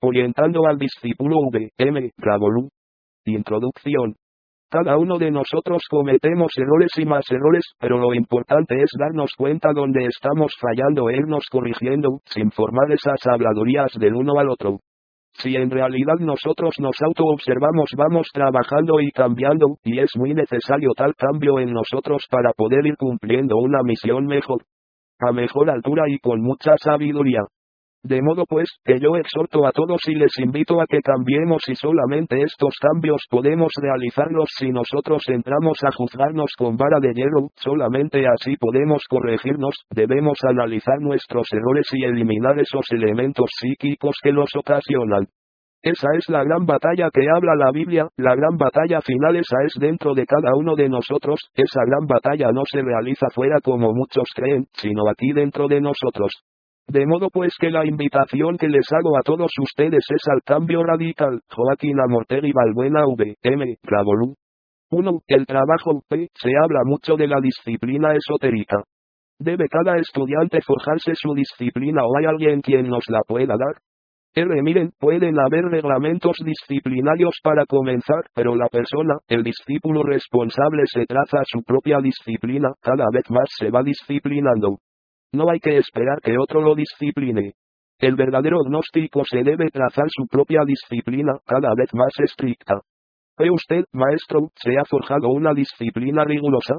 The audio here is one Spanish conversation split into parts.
Orientando al discípulo V.M. Ravolú. Introducción. Cada uno de nosotros cometemos errores y más errores, pero lo importante es darnos cuenta donde estamos fallando e irnos corrigiendo, sin formar esas habladurías del uno al otro. Si en realidad nosotros nos autoobservamos, vamos trabajando y cambiando, y es muy necesario tal cambio en nosotros para poder ir cumpliendo una misión mejor, a mejor altura y con mucha sabiduría. De modo pues, que yo exhorto a todos y les invito a que cambiemos, y solamente estos cambios podemos realizarlos si nosotros entramos a juzgarnos con vara de hierro, solamente así podemos corregirnos. Debemos analizar nuestros errores y eliminar esos elementos psíquicos que los ocasionan. Esa es la gran batalla que habla la Biblia, la gran batalla final esa es dentro de cada uno de nosotros, esa gran batalla no se realiza fuera como muchos creen, sino aquí dentro de nosotros. De modo pues que la invitación que les hago a todos ustedes es al cambio radical. Joaquín Amortegui Balbuena V.M. Ravolú. 1. El trabajo. P. Se habla mucho de la disciplina esotérica. ¿Debe cada estudiante forjarse su disciplina o hay alguien quien nos la pueda dar? Miren, pueden haber reglamentos disciplinarios para comenzar, pero la persona, el discípulo responsable se traza su propia disciplina, cada vez más se va disciplinando. No hay que esperar que otro lo discipline. El verdadero gnóstico se debe trazar su propia disciplina, cada vez más estricta. ¿Usted, maestro, se ha forjado una disciplina rigurosa?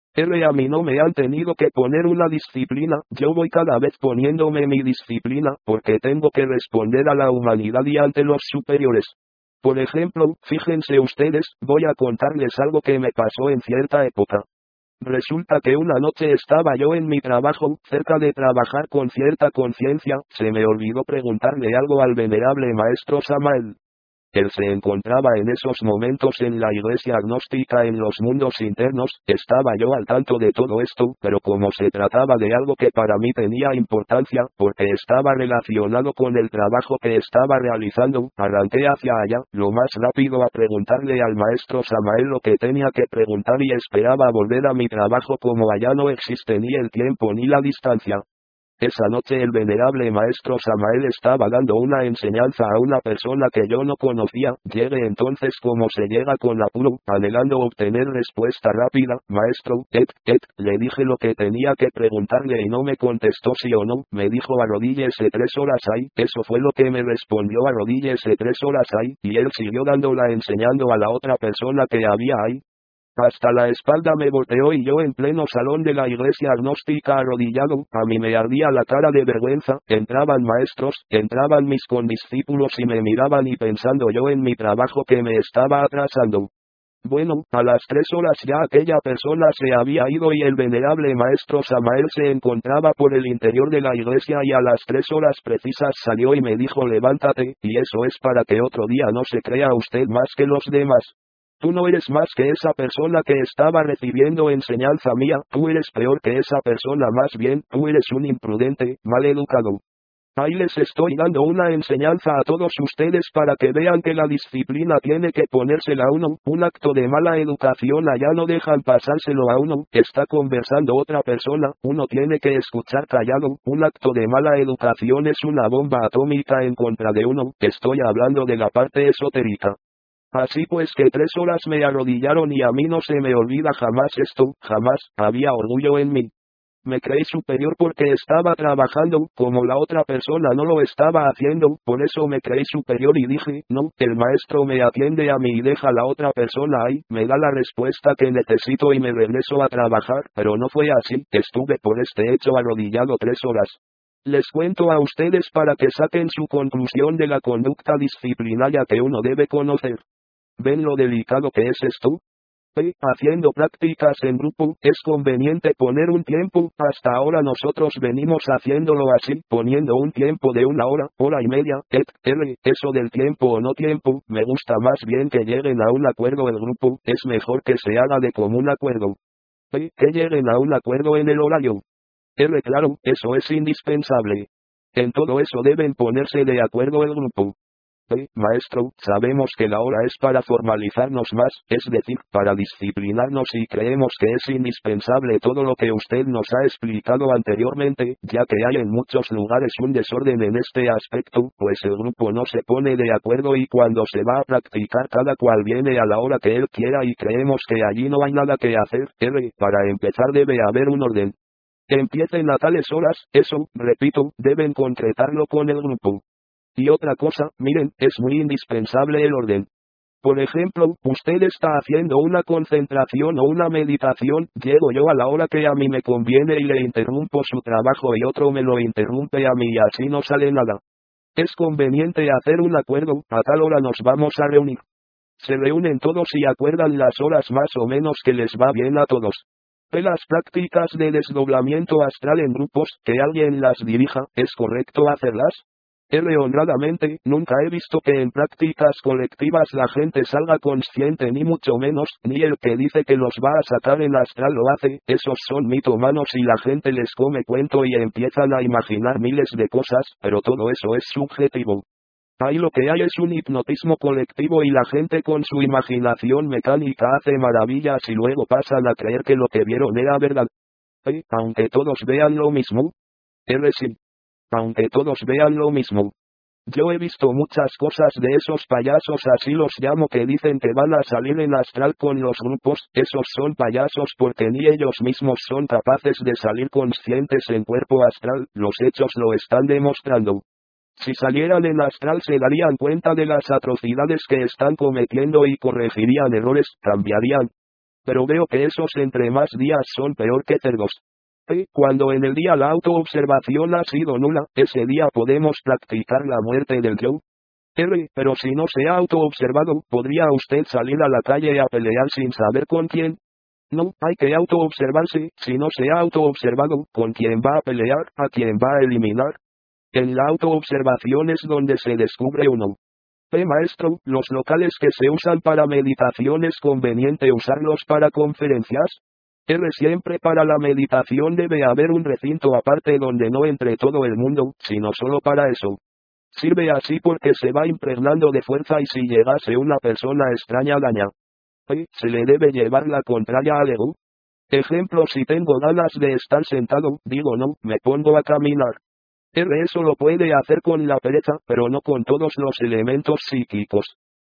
A mí no me han tenido que poner una disciplina, yo voy cada vez poniéndome mi disciplina, porque tengo que responder a la humanidad y ante los superiores. Por ejemplo, fíjense ustedes, voy a contarles algo que me pasó en cierta época. Resulta que una noche estaba yo en mi trabajo, cerca de trabajar con cierta conciencia, se me olvidó preguntarle algo al venerable maestro Samael. Él se encontraba en esos momentos en la iglesia agnóstica en los mundos internos, estaba yo al tanto de todo esto, pero como se trataba de algo que para mí tenía importancia, porque estaba relacionado con el trabajo que estaba realizando, arranqué hacia allá, lo más rápido a preguntarle al maestro Samael lo que tenía que preguntar y esperaba volver a mi trabajo como allá no existe ni el tiempo ni la distancia. Esa noche el venerable maestro Samael estaba dando una enseñanza a una persona que yo no conocía, llegué entonces como se llega con apuro, anhelando obtener respuesta rápida. Maestro, le dije lo que tenía que preguntarle y no me contestó sí o no, me dijo arrodíllese 3 horas ahí, eso fue lo que me respondió arrodíllese 3 horas ahí, y él siguió dándola enseñando a la otra persona que había ahí. Hasta la espalda me volteó y yo en pleno salón de la iglesia agnóstica arrodillado, a mí me ardía la cara de vergüenza, entraban maestros, entraban mis condiscípulos y me miraban y pensando yo en mi trabajo que me estaba atrasando. Bueno, a las 3 horas ya aquella persona se había ido y el venerable maestro Samael se encontraba por el interior de la iglesia y a las 3 horas precisas salió y me dijo levántate, y eso es para que otro día no se crea usted más que los demás. Tú no eres más que esa persona que estaba recibiendo enseñanza mía, tú eres peor que esa persona, más bien, tú eres un imprudente, mal educado. Ahí les estoy dando una enseñanza a todos ustedes para que vean que la disciplina tiene que ponérsela a uno, un acto de mala educación allá no dejan pasárselo a uno, está conversando otra persona, uno tiene que escuchar callado, un acto de mala educación es una bomba atómica en contra de uno, estoy hablando de la parte esotérica. Así pues que 3 horas me arrodillaron y a mí no se me olvida jamás esto, jamás, había orgullo en mí. Me creí superior porque estaba trabajando, como la otra persona no lo estaba haciendo, por eso me creí superior y dije, no, el maestro me atiende a mí y deja a la otra persona ahí, me da la respuesta que necesito y me regreso a trabajar, pero no fue así, estuve por este hecho arrodillado 3 horas. Les cuento a ustedes para que saquen su conclusión de la conducta disciplinaria que uno debe conocer. ¿Ven lo delicado que es esto? Haciendo prácticas en grupo, es conveniente poner un tiempo, hasta ahora nosotros venimos haciéndolo así, poniendo un tiempo de 1 hora, hora y media, eso del tiempo o no tiempo, me gusta más bien que lleguen a un acuerdo el grupo, es mejor que se haga de común acuerdo. Que lleguen a un acuerdo en el horario. Claro, eso es indispensable. En todo eso deben ponerse de acuerdo el grupo. Maestro, sabemos que la hora es para formalizarnos más, es decir, para disciplinarnos y creemos que es indispensable todo lo que usted nos ha explicado anteriormente, ya que hay en muchos lugares un desorden en este aspecto, pues el grupo no se pone de acuerdo y cuando se va a practicar cada cual viene a la hora que él quiera y creemos que allí no hay nada que hacer. Para empezar debe haber un orden. Que empiecen a tales horas, eso, repito, deben concretarlo con el grupo. Y otra cosa, miren, es muy indispensable el orden. Por ejemplo, usted está haciendo una concentración o una meditación, llego yo a la hora que a mí me conviene y le interrumpo su trabajo y otro me lo interrumpe a mí y así no sale nada. Es conveniente hacer un acuerdo, a tal hora nos vamos a reunir. Se reúnen todos y acuerdan las horas más o menos que les va bien a todos. Las prácticas de desdoblamiento astral en grupos, que alguien las dirija, ¿es correcto hacerlas? Honradamente, nunca he visto que en prácticas colectivas la gente salga consciente ni mucho menos, ni el que dice que los va a sacar en astral lo hace, esos son mitomanos y la gente les come cuento y empiezan a imaginar miles de cosas, pero todo eso es subjetivo. Ahí lo que hay es un hipnotismo colectivo y la gente con su imaginación mecánica hace maravillas y luego pasan a creer que lo que vieron era verdad. Aunque todos vean lo mismo. Sí. Aunque todos vean lo mismo. Yo he visto muchas cosas de esos payasos, así los llamo, que dicen que van a salir en astral con los grupos, esos son payasos porque ni ellos mismos son capaces de salir conscientes en cuerpo astral, los hechos lo están demostrando. Si salieran en astral se darían cuenta de las atrocidades que están cometiendo y corregirían errores, cambiarían. Pero veo que esos entre más días son peor que cerdos. Cuando en el día la autoobservación ha sido nula, ese día podemos practicar la muerte del yo. Pero si no se ha autoobservado, ¿podría usted salir a la calle a pelear sin saber con quién? No, hay que autoobservarse, si no se ha autoobservado, ¿con quién va a pelear, a quién va a eliminar? En la autoobservación es donde se descubre uno. Maestro, los locales que se usan para meditación ¿es conveniente usarlos para conferencias? Siempre para la meditación debe haber un recinto aparte donde no entre todo el mundo, sino solo para eso. Sirve así porque se va impregnando de fuerza y si llegase una persona extraña daña. Se le debe llevar la contraria al ego. Ejemplo, si tengo ganas de estar sentado, digo no, me pongo a caminar. Eso lo puede hacer con la pereza, pero no con todos los elementos psíquicos.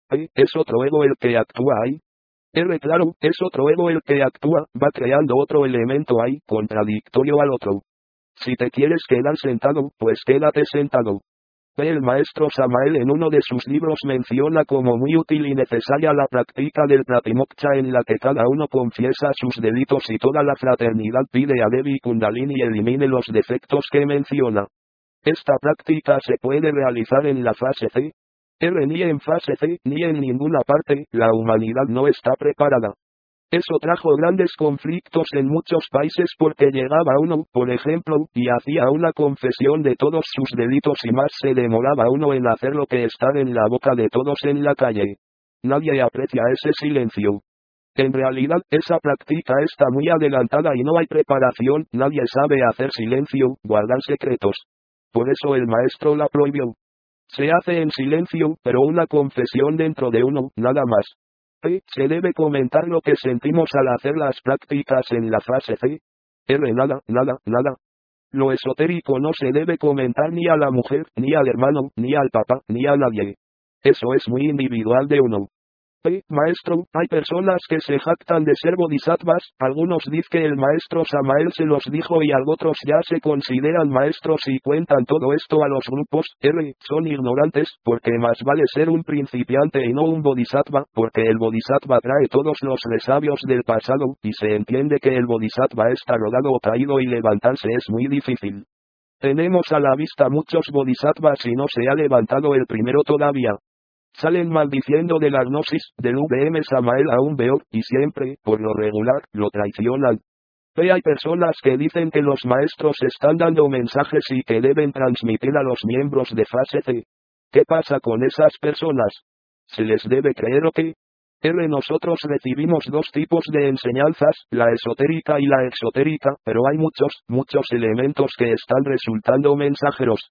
Es otro ego el que actúa ahí. Claro, es otro ego el que actúa, va creando otro elemento ahí, contradictorio al otro. Si te quieres quedar sentado, pues quédate sentado. El maestro Samael en uno de sus libros menciona como muy útil y necesaria la práctica del pratimoksha en la que cada uno confiesa sus delitos y toda la fraternidad pide a Devi Kundalini elimine los defectos que menciona. Esta práctica se puede realizar en la fase C. Ni en fase C, ni en ninguna parte, la humanidad no está preparada. Eso trajo grandes conflictos en muchos países porque llegaba uno, por ejemplo, y hacía una confesión de todos sus delitos y más se demoraba uno en hacer lo que estar en la boca de todos en la calle. Nadie aprecia ese silencio. En realidad, esa práctica está muy adelantada y no hay preparación, nadie sabe hacer silencio, guardar secretos. Por eso el maestro la prohibió. Se hace en silencio, pero una confesión dentro de uno, nada más. Se debe comentar lo que sentimos al hacer las prácticas en la fase C. Nada. Lo esotérico no se debe comentar ni a la mujer, ni al hermano, ni al papá, ni a nadie. Eso es muy individual de uno. Maestro, hay personas que se jactan de ser bodhisattvas, algunos dicen que el maestro Samael se los dijo y otros ya se consideran maestros y cuentan todo esto a los grupos, son ignorantes, porque más vale ser un principiante y no un bodhisattva, porque el bodhisattva trae todos los resabios del pasado, y se entiende que el bodhisattva está rodado o caído y levantarse es muy difícil. Tenemos a la vista muchos bodhisattvas y no se ha levantado el primero todavía. Salen maldiciendo de la gnosis, del VM Samael aún peor, y siempre, por lo regular, lo traicionan. Hay personas que dicen que los maestros están dando mensajes y que deben transmitir a los miembros de fase C. ¿Qué pasa con esas personas? ¿Se les debe creer o qué? Nosotros recibimos dos tipos de enseñanzas, la esotérica y la exotérica, pero hay muchos elementos que están resultando mensajeros.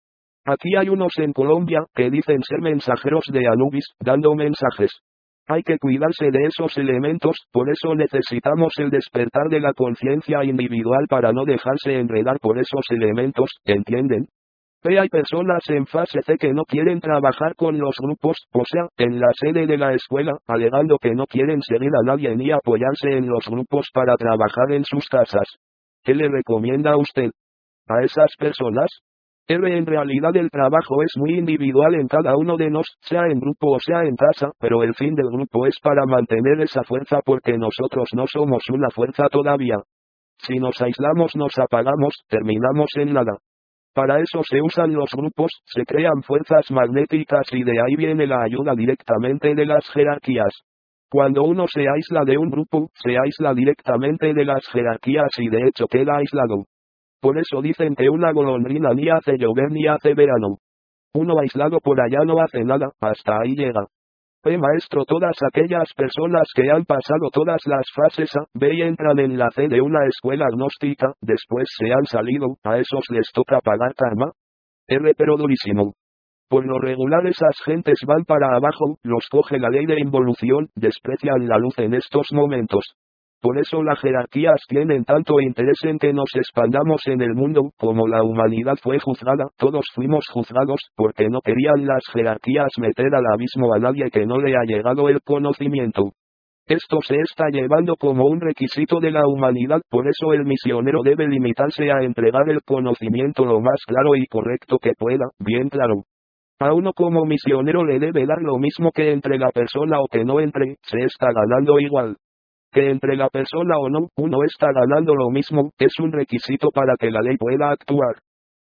Aquí hay unos en Colombia que dicen ser mensajeros de Anubis, dando mensajes. Hay que cuidarse de esos elementos, por eso necesitamos el despertar de la conciencia individual para no dejarse enredar por esos elementos, ¿entienden? Hay personas en fase C que no quieren trabajar con los grupos, o sea, en la sede de la escuela, alegando que no quieren seguir a nadie ni apoyarse en los grupos para trabajar en sus casas. ¿Qué le recomienda a usted a esas personas? En realidad el trabajo es muy individual en cada uno de nos, sea en grupo o sea en casa, pero el fin del grupo es para mantener esa fuerza porque nosotros no somos una fuerza todavía. Si nos aislamos nos apagamos, terminamos en nada. Para eso se usan los grupos, se crean fuerzas magnéticas y de ahí viene la ayuda directamente de las jerarquías. Cuando uno se aísla de un grupo, se aísla directamente de las jerarquías y de hecho queda aislado. Por eso dicen que una golondrina ni hace llover ni hace verano. Uno aislado por allá no hace nada, hasta ahí llega. Maestro, todas aquellas personas que han pasado todas las fases A, B y entran en la C de una escuela agnóstica, después se han salido, a esos les toca pagar karma. Pero durísimo. Por lo regular esas gentes van para abajo, los coge la ley de involución, desprecian la luz en estos momentos. Por eso las jerarquías tienen tanto interés en que nos expandamos en el mundo, como la humanidad fue juzgada, todos fuimos juzgados, porque no querían las jerarquías meter al abismo a nadie que no le ha llegado el conocimiento. Esto se está llevando como un requisito de la humanidad, por eso el misionero debe limitarse a entregar el conocimiento lo más claro y correcto que pueda, bien claro. A uno como misionero le debe dar lo mismo que entre la persona o que no entre, se está ganando igual. Que entre la persona o no, uno está ganando lo mismo, es un requisito para que la ley pueda actuar.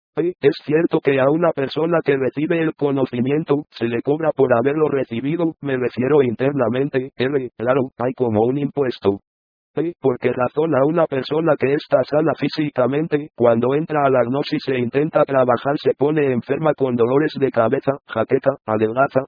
Es cierto que a una persona que recibe el conocimiento, se le cobra por haberlo recibido, me refiero internamente, claro, hay como un impuesto. ¿Por qué razón a una persona que está sana físicamente, cuando entra a la gnosis e intenta trabajar se pone enferma con dolores de cabeza, jaqueca, adelgaza,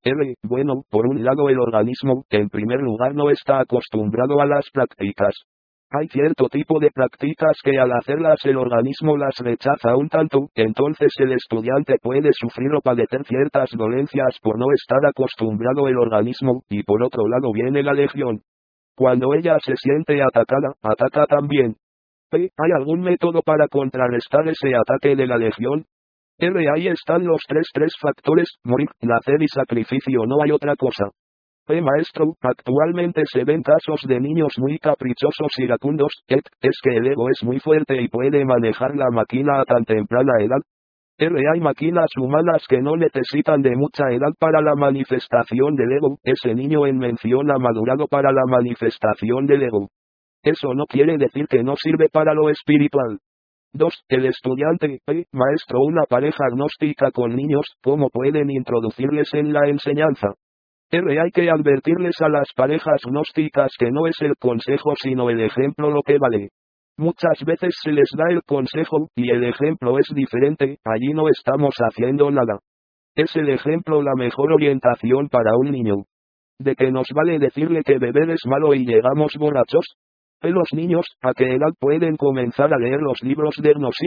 Bueno, por un lado el organismo, en primer lugar no está acostumbrado a las prácticas. Hay cierto tipo de prácticas que al hacerlas el organismo las rechaza un tanto, entonces el estudiante puede sufrir o padecer ciertas dolencias por no estar acostumbrado el organismo, y por otro lado viene la legión. Cuando ella se siente atacada, ataca también. ¿Hay algún método para contrarrestar ese ataque de la legión? Ahí están los tres factores, morir, nacer y sacrificio, no hay otra cosa. Maestro, actualmente se ven casos de niños muy caprichosos y iracundos, es que el ego es muy fuerte y puede manejar la máquina a tan temprana edad. Hay máquinas humanas que no necesitan de mucha edad para la manifestación del ego, ese niño en mención ha madurado para la manifestación del ego. Eso no quiere decir que no sirve para lo espiritual. 2. El estudiante, maestro, una pareja agnóstica con niños, ¿cómo pueden introducirles en la enseñanza? Hay que advertirles a las parejas gnósticas que no es el consejo sino el ejemplo lo que vale. Muchas veces se les da el consejo, y el ejemplo es diferente, allí no estamos haciendo nada. Es el ejemplo la mejor orientación para un niño. ¿De qué nos vale decirle que beber es malo y llegamos borrachos? Los niños, ¿a qué edad pueden comenzar a leer los libros de gnosis?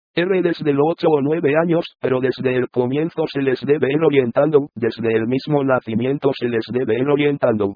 Desde los 8 o 9 años, pero desde el comienzo se les debe ir orientando, desde el mismo nacimiento se les debe ir orientando.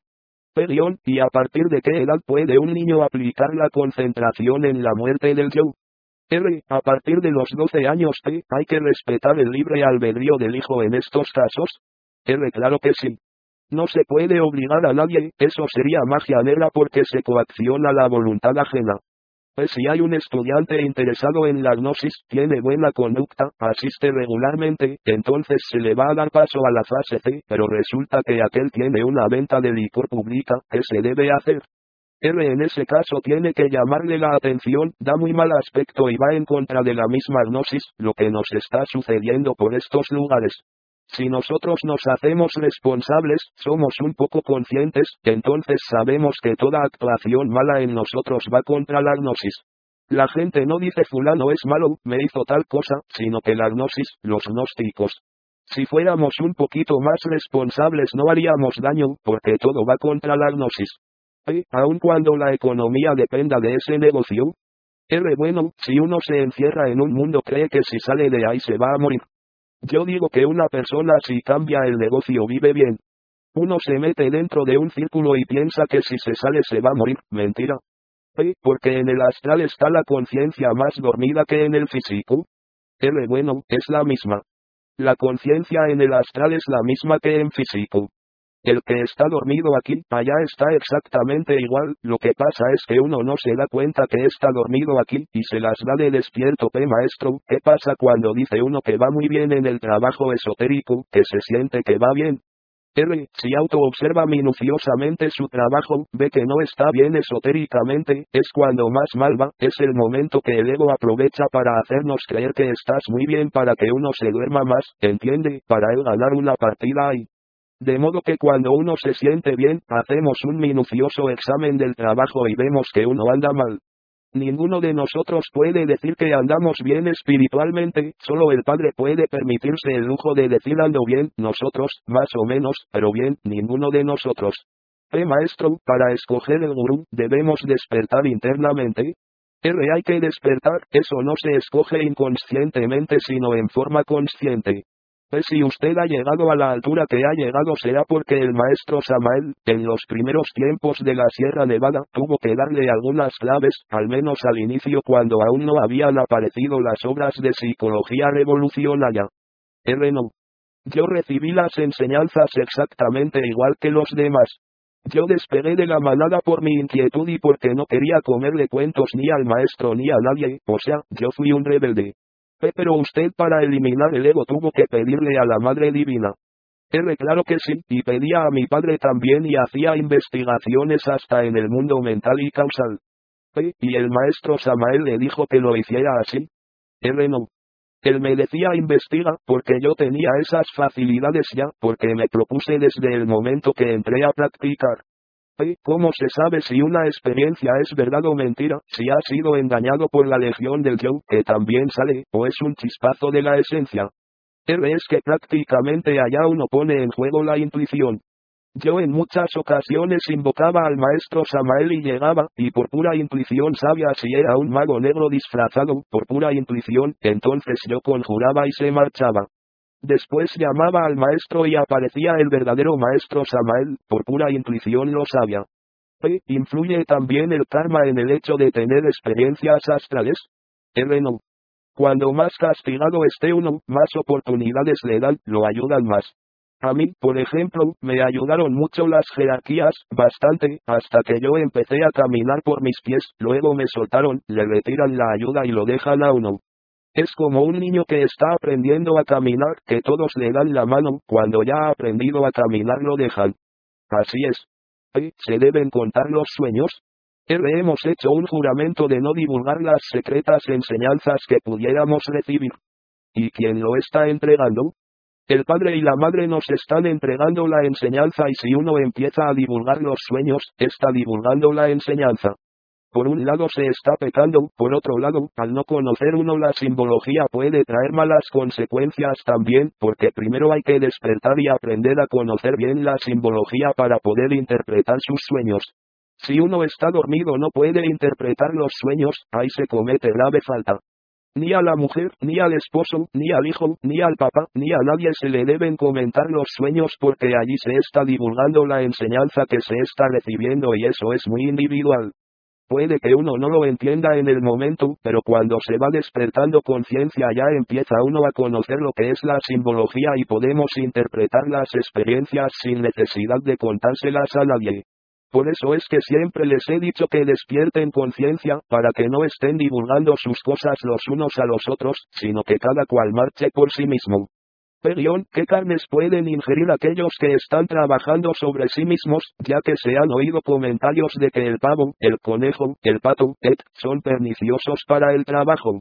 ¿Y a partir de qué edad puede un niño aplicar la concentración en la muerte del yo? A partir de los 12 años, ¿hay que respetar el libre albedrío del hijo en estos casos? Claro que sí. No se puede obligar a nadie, eso sería magia negra porque se coacciona la voluntad ajena. Si hay un estudiante interesado en la gnosis, tiene buena conducta, asiste regularmente, entonces se le va a dar paso a la fase C, pero resulta que aquel tiene una venta de licor pública, ¿qué se debe hacer? En ese caso tiene que llamarle la atención, da muy mal aspecto y va en contra de la misma gnosis, lo que nos está sucediendo por estos lugares. Si nosotros nos hacemos responsables, somos un poco conscientes, entonces sabemos que toda actuación mala en nosotros va contra la gnosis. La gente no dice fulano es malo, me hizo tal cosa, sino que la gnosis, los gnósticos. Si fuéramos un poquito más responsables no haríamos daño, porque todo va contra la gnosis. Aun cuando la economía dependa de ese negocio. Bueno, si uno se encierra en un mundo cree que si sale de ahí se va a morir. Yo digo que una persona si cambia el negocio vive bien. Uno se mete dentro de un círculo y piensa que si se sale se va a morir, mentira. Porque en el astral está la conciencia más dormida que en el físico. Bueno, es la misma. La conciencia en el astral es la misma que en físico. El que está dormido aquí, allá está exactamente igual, lo que pasa es que uno no se da cuenta que está dormido aquí, y se las da de despierto. Maestro, ¿qué pasa cuando dice uno que va muy bien en el trabajo esotérico, que se siente que va bien? Si auto-observa minuciosamente su trabajo, ve que no está bien esotéricamente, es cuando más mal va, es el momento que el ego aprovecha para hacernos creer que estás muy bien para que uno se duerma más, ¿entiende? Para él ganar una partida ahí. De modo que cuando uno se siente bien, hacemos un minucioso examen del trabajo y vemos que uno anda mal. Ninguno de nosotros puede decir que andamos bien espiritualmente, solo el Padre puede permitirse el lujo de decir ando bien, nosotros, más o menos, pero bien, ninguno de nosotros. Maestro, para escoger el gurú, debemos despertar internamente. Hay que despertar, eso no se escoge inconscientemente sino en forma consciente. Si usted ha llegado a la altura que ha llegado será porque el maestro Samael, en los primeros tiempos de la Sierra Nevada, tuvo que darle algunas claves, al menos al inicio cuando aún no habían aparecido las obras de psicología revolucionaria. No. Yo recibí las enseñanzas exactamente igual que los demás. Yo despegué de la manada por mi inquietud y porque no quería comerle cuentos ni al maestro ni a nadie, o sea, yo fui un rebelde. Pero usted para eliminar el ego tuvo que pedirle a la Madre Divina. Claro que sí, y pedía a mi padre también y hacía investigaciones hasta en el mundo mental y causal. Y el maestro Samael le dijo que lo hiciera así. No. Él me decía investiga, porque yo tenía esas facilidades ya, porque me propuse desde el momento que entré a practicar. ¿Cómo se sabe si una experiencia es verdad o mentira, si ha sido engañado por la legión del yo, que también sale, o es un chispazo de la esencia? Es que prácticamente allá uno pone en juego la intuición. Yo en muchas ocasiones invocaba al maestro Samael y llegaba, y por pura intuición sabía si era un mago negro disfrazado, por pura intuición, entonces yo conjuraba y se marchaba. Después llamaba al maestro y aparecía el verdadero maestro Samael, por pura intuición lo sabía. ¿Influye también el karma en el hecho de tener experiencias astrales? No. Cuando más castigado esté uno, más oportunidades le dan, lo ayudan más. A mí, por ejemplo, me ayudaron mucho las jerarquías, bastante, hasta que yo empecé a caminar por mis pies, luego me soltaron, le retiran la ayuda y lo dejan a uno. Es como un niño que está aprendiendo a caminar, que todos le dan la mano, cuando ya ha aprendido a caminar lo dejan. Así es. ¿Se deben contar los sueños? Hemos hecho un juramento de no divulgar las secretas enseñanzas que pudiéramos recibir. ¿Y quién lo está entregando? El padre y la madre nos están entregando la enseñanza y si uno empieza a divulgar los sueños, está divulgando la enseñanza. Por un lado se está pecando, por otro lado, al no conocer uno la simbología puede traer malas consecuencias también, porque primero hay que despertar y aprender a conocer bien la simbología para poder interpretar sus sueños. Si uno está dormido no puede interpretar los sueños, ahí se comete grave falta. Ni a la mujer, ni al esposo, ni al hijo, ni al papá, ni a nadie se le deben comentar los sueños porque allí se está divulgando la enseñanza que se está recibiendo y eso es muy individual. Puede que uno no lo entienda en el momento, pero cuando se va despertando conciencia ya empieza uno a conocer lo que es la simbología y podemos interpretar las experiencias sin necesidad de contárselas a nadie. Por eso es que siempre les he dicho que despierten conciencia, para que no estén divulgando sus cosas los unos a los otros, sino que cada cual marche por sí mismo. ¿Qué carnes pueden ingerir aquellos que están trabajando sobre sí mismos, ya que se han oído comentarios de que el pavo, el conejo, el pato, son perniciosos para el trabajo?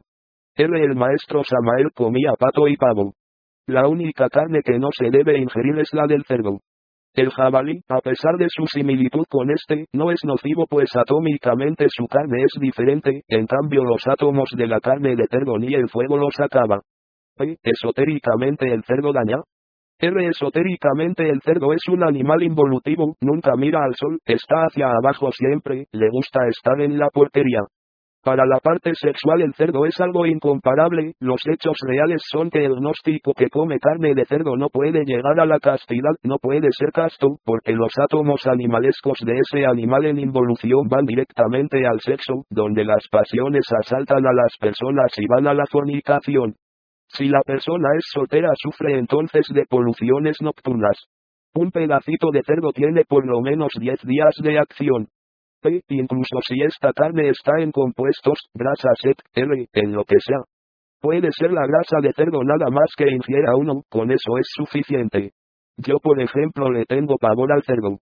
El maestro Samael comía pato y pavo. La única carne que no se debe ingerir es la del cerdo. El jabalí, a pesar de su similitud con este, no es nocivo pues atómicamente su carne es diferente, en cambio los átomos de la carne de cerdo ni el fuego los acaba. ¿Esotéricamente el cerdo daña? Esotéricamente el cerdo es un animal involutivo, nunca mira al sol, está hacia abajo siempre, le gusta estar en la porquería. Para la parte sexual el cerdo es algo incomparable, los hechos reales son que el gnóstico que come carne de cerdo no puede llegar a la castidad, no puede ser casto, porque los átomos animalescos de ese animal en involución van directamente al sexo, donde las pasiones asaltan a las personas y van a la fornicación. Si la persona es soltera sufre entonces de poluciones nocturnas. Un pedacito de cerdo tiene por lo menos 10 días de acción. Incluso si esta carne está en compuestos, grasas en lo que sea. Puede ser la grasa de cerdo nada más que ingiera uno, con eso es suficiente. Yo por ejemplo le tengo pavor al cerdo.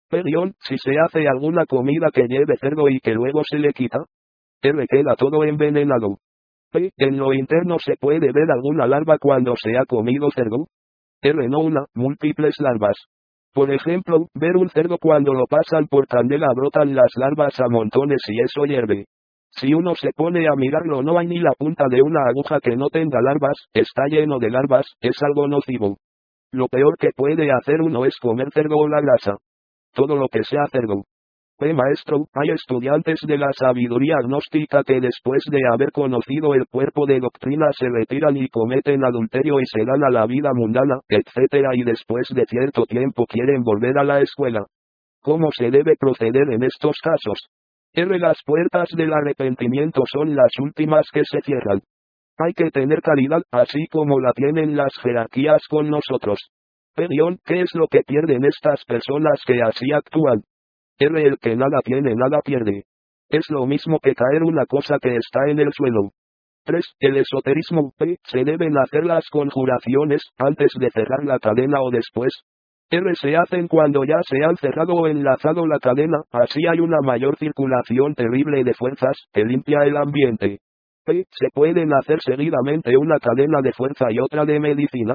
Si se hace alguna comida que lleve cerdo y que luego se le quita, queda todo envenenado. En lo interno se puede ver alguna larva cuando se ha comido cerdo. No una, múltiples larvas. Por ejemplo, ver un cerdo cuando lo pasan por candela brotan las larvas a montones y eso hierve. Si uno se pone a mirarlo no hay ni la punta de una aguja que no tenga larvas, está lleno de larvas, es algo nocivo. Lo peor que puede hacer uno es comer cerdo o la grasa. Todo lo que sea cerdo. Maestro, hay estudiantes de la sabiduría gnóstica que después de haber conocido el cuerpo de doctrina se retiran y cometen adulterio y se dan a la vida mundana, etc. y después de cierto tiempo quieren volver a la escuela. ¿Cómo se debe proceder en estos casos? Las puertas del arrepentimiento son las últimas que se cierran. Hay que tener caridad, así como la tienen las jerarquías con nosotros. ¿Qué es lo que pierden estas personas que así actúan? El que nada tiene nada pierde. Es lo mismo que caer una cosa que está en el suelo. 3. El esoterismo. Se deben hacer las conjuraciones, antes de cerrar la cadena o después. Se hacen cuando ya se han cerrado o enlazado la cadena, así hay una mayor circulación terrible de fuerzas, que limpia el ambiente. Se pueden hacer seguidamente una cadena de fuerza y otra de medicina.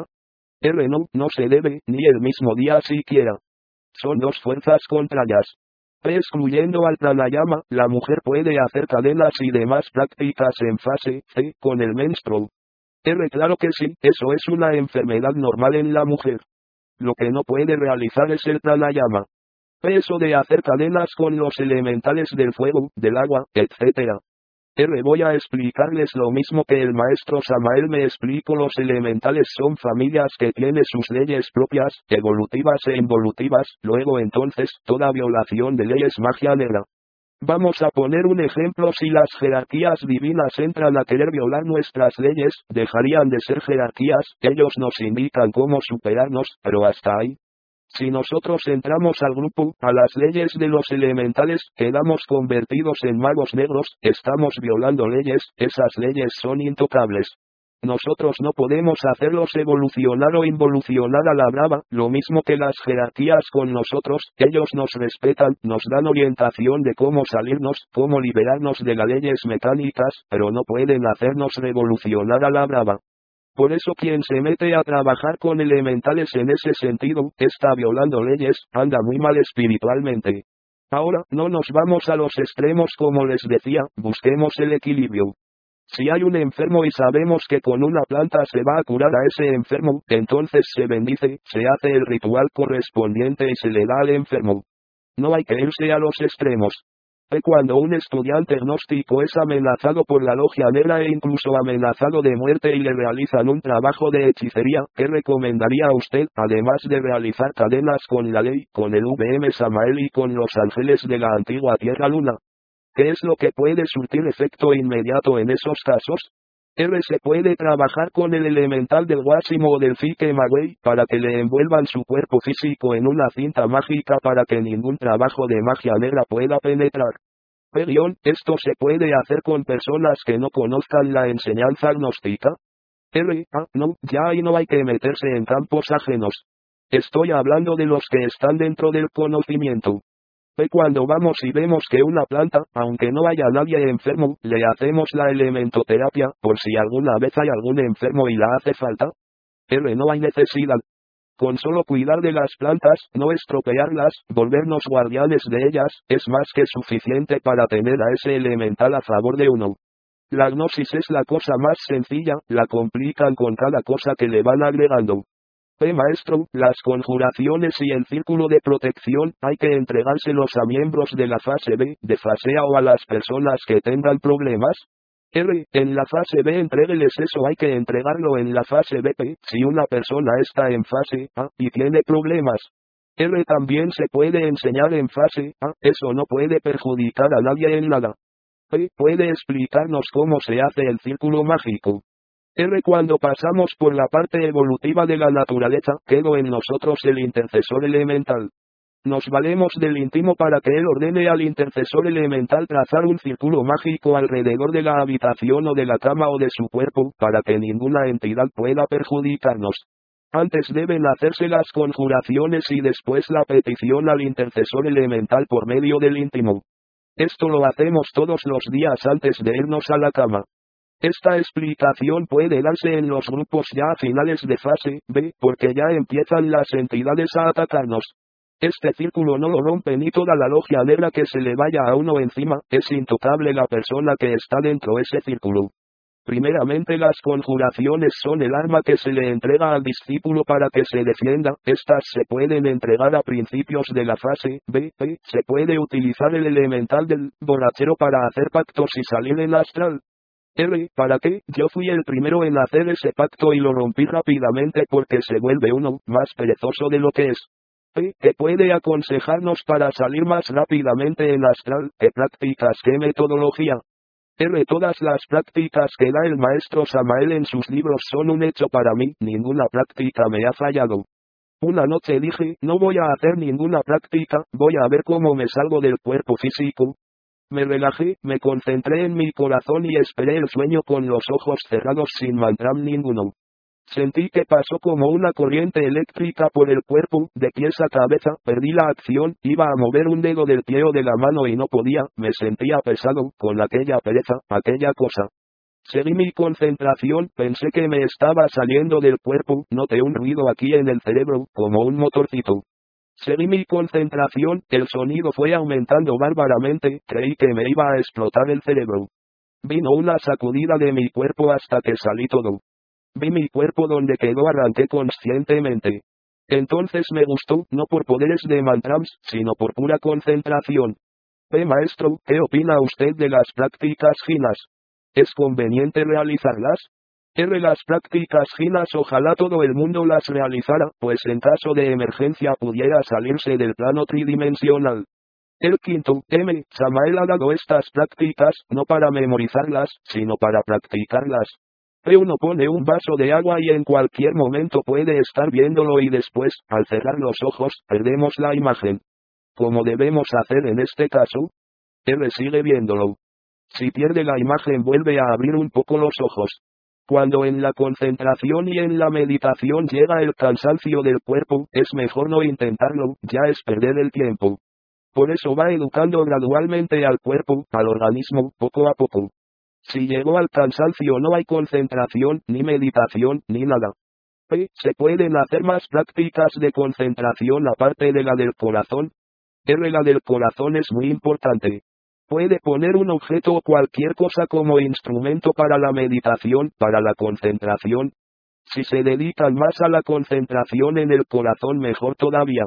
No se debe, ni el mismo día siquiera. Son dos fuerzas contrarias. Excluyendo al pranayama, la mujer puede hacer cadenas y demás prácticas en fase C, con el menstruo. Claro que sí, eso es una enfermedad normal en la mujer. Lo que no puede realizar es el pranayama. Eso de hacer cadenas con los elementales del fuego, del agua, etc. Voy a explicarles lo mismo que el maestro Samael me explicó. Los elementales son familias que tienen sus leyes propias, evolutivas e involutivas, luego entonces, toda violación de ley es magia negra. Vamos a poner un ejemplo: si las jerarquías divinas entran a querer violar nuestras leyes, dejarían de ser jerarquías, ellos nos indican cómo superarnos, pero hasta ahí. Si nosotros entramos al grupo, a las leyes de los elementales, quedamos convertidos en magos negros, estamos violando leyes, esas leyes son intocables. Nosotros no podemos hacerlos evolucionar o involucionar a la brava, lo mismo que las jerarquías con nosotros, ellos nos respetan, nos dan orientación de cómo salirnos, cómo liberarnos de las leyes mecánicas, pero no pueden hacernos revolucionar a la brava. Por eso quien se mete a trabajar con elementales en ese sentido, está violando leyes, anda muy mal espiritualmente. Ahora, no nos vamos a los extremos como les decía, busquemos el equilibrio. Si hay un enfermo y sabemos que con una planta se va a curar a ese enfermo, entonces se bendice, se hace el ritual correspondiente y se le da al enfermo. No hay que irse a los extremos. Cuando un estudiante gnóstico es amenazado por la logia negra e incluso amenazado de muerte y le realizan un trabajo de hechicería, ¿qué recomendaría a usted, además de realizar cadenas con la ley, con el VM Samael y con los ángeles de la antigua Tierra Luna? ¿Qué es lo que puede surtir efecto inmediato en esos casos? Se puede trabajar con el elemental del Guásimo o del Fique Maguey, para que le envuelvan su cuerpo físico en una cinta mágica para que ningún trabajo de magia negra pueda penetrar. Esto se puede hacer con personas que no conozcan la enseñanza gnóstica. No, ya ahí no hay que meterse en campos ajenos. Estoy hablando de los que están dentro del conocimiento. Cuando vamos y vemos que una planta, aunque no haya nadie enfermo, le hacemos la elementoterapia, por si alguna vez hay algún enfermo y la hace falta. No hay necesidad. Con solo cuidar de las plantas, no estropearlas, volvernos guardianes de ellas, es más que suficiente para tener a ese elemental a favor de uno. La gnosis es la cosa más sencilla, la complican con cada cosa que le van agregando. Maestro, las conjuraciones y el círculo de protección, hay que entregárselos a miembros de la fase B, de fase A o a las personas que tengan problemas. En la fase B entrégueles eso, hay que entregarlo en la fase B. Si una persona está en fase A y tiene problemas, también se puede enseñar en fase A, eso no puede perjudicar a nadie en nada. ¿Puede explicarnos cómo se hace el círculo mágico? Cuando pasamos por la parte evolutiva de la naturaleza, quedó en nosotros el intercesor elemental. Nos valemos del íntimo para que él ordene al intercesor elemental trazar un círculo mágico alrededor de la habitación o de la cama o de su cuerpo, para que ninguna entidad pueda perjudicarnos. Antes deben hacerse las conjuraciones y después la petición al intercesor elemental por medio del íntimo. Esto lo hacemos todos los días antes de irnos a la cama. Esta explicación puede darse en los grupos ya a finales de fase B, porque ya empiezan las entidades a atacarnos. Este círculo no lo rompe ni toda la logia negra que se le vaya a uno encima, es intocable la persona que está dentro de ese círculo. Primeramente, las conjuraciones son el arma que se le entrega al discípulo para que se defienda. Estas se pueden entregar a principios de la fase B. Se puede utilizar el elemental del borrachero para hacer pactos y salir en astral. ¿Para qué? Yo fui el primero en hacer ese pacto y lo rompí rápidamente porque se vuelve uno más perezoso de lo que es. ¿Qué puede aconsejarnos para salir más rápidamente en astral? ¿Qué prácticas, qué metodología? Todas las prácticas que da el maestro Samael en sus libros son un hecho para mí, ninguna práctica me ha fallado. Una noche dije, no voy a hacer ninguna práctica, voy a ver cómo me salgo del cuerpo físico. Me relajé, me concentré en mi corazón y esperé el sueño con los ojos cerrados sin mantram ninguno. Sentí que pasó como una corriente eléctrica por el cuerpo, de pies a cabeza, perdí la acción, iba a mover un dedo del pie o de la mano y no podía, me sentía pesado, con aquella pereza, aquella cosa. Seguí mi concentración, pensé que me estaba saliendo del cuerpo, noté un ruido aquí en el cerebro, como un motorcito. Seguí mi concentración, el sonido fue aumentando bárbaramente, creí que me iba a explotar el cerebro. Vino una sacudida de mi cuerpo hasta que salí todo. Vi mi cuerpo donde quedó, arranqué conscientemente. Entonces me gustó, no por poderes de mantrams, sino por pura concentración. Maestro, ¿qué opina usted de las prácticas jinas? ¿Es conveniente realizarlas? Las prácticas jinas ojalá todo el mundo las realizara, pues en caso de emergencia pudiera salirse del plano tridimensional. El quinto, Samael ha dado estas prácticas, no para memorizarlas, sino para practicarlas. Uno pone un vaso de agua y en cualquier momento puede estar viéndolo y después, al cerrar los ojos, perdemos la imagen. ¿Cómo debemos hacer en este caso? Sigue viéndolo. Si pierde la imagen vuelve a abrir un poco los ojos. Cuando en la concentración y en la meditación llega el cansancio del cuerpo, es mejor no intentarlo, ya es perder el tiempo. Por eso va educando gradualmente al cuerpo, al organismo, poco a poco. Si llegó al cansancio no hay concentración, ni meditación, ni nada. ¿Se pueden hacer más prácticas de concentración aparte de la del corazón? La del corazón es muy importante. Puede poner un objeto o cualquier cosa como instrumento para la meditación, para la concentración. Si se dedican más a la concentración en el corazón mejor todavía.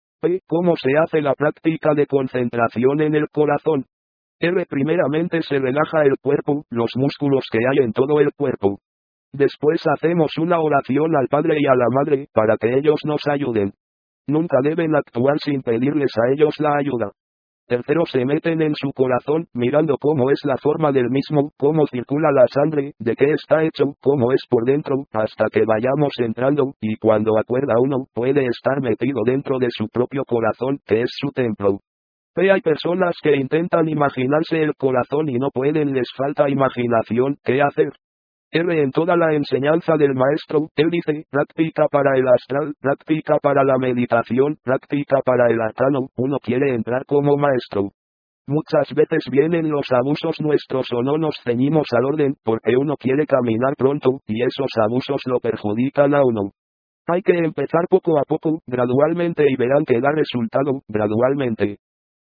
¿Cómo se hace la práctica de concentración en el corazón? Primeramente se relaja el cuerpo, los músculos que hay en todo el cuerpo. Después hacemos una oración al Padre y a la Madre, para que ellos nos ayuden. Nunca deben actuar sin pedirles a ellos la ayuda. Tercero, se meten en su corazón, mirando cómo es la forma del mismo, cómo circula la sangre, de qué está hecho, cómo es por dentro, hasta que vayamos entrando, y cuando acuerda uno, puede estar metido dentro de su propio corazón, que es su templo. Hay personas que intentan imaginarse el corazón y no pueden, les falta imaginación, ¿qué hacer? En toda la enseñanza del maestro, él dice, práctica para el astral, práctica para la meditación, práctica para el arcano, uno quiere entrar como maestro. Muchas veces vienen los abusos nuestros o no nos ceñimos al orden, porque uno quiere caminar pronto, y esos abusos lo perjudican a uno. Hay que empezar poco a poco, gradualmente y verán que da resultado, gradualmente.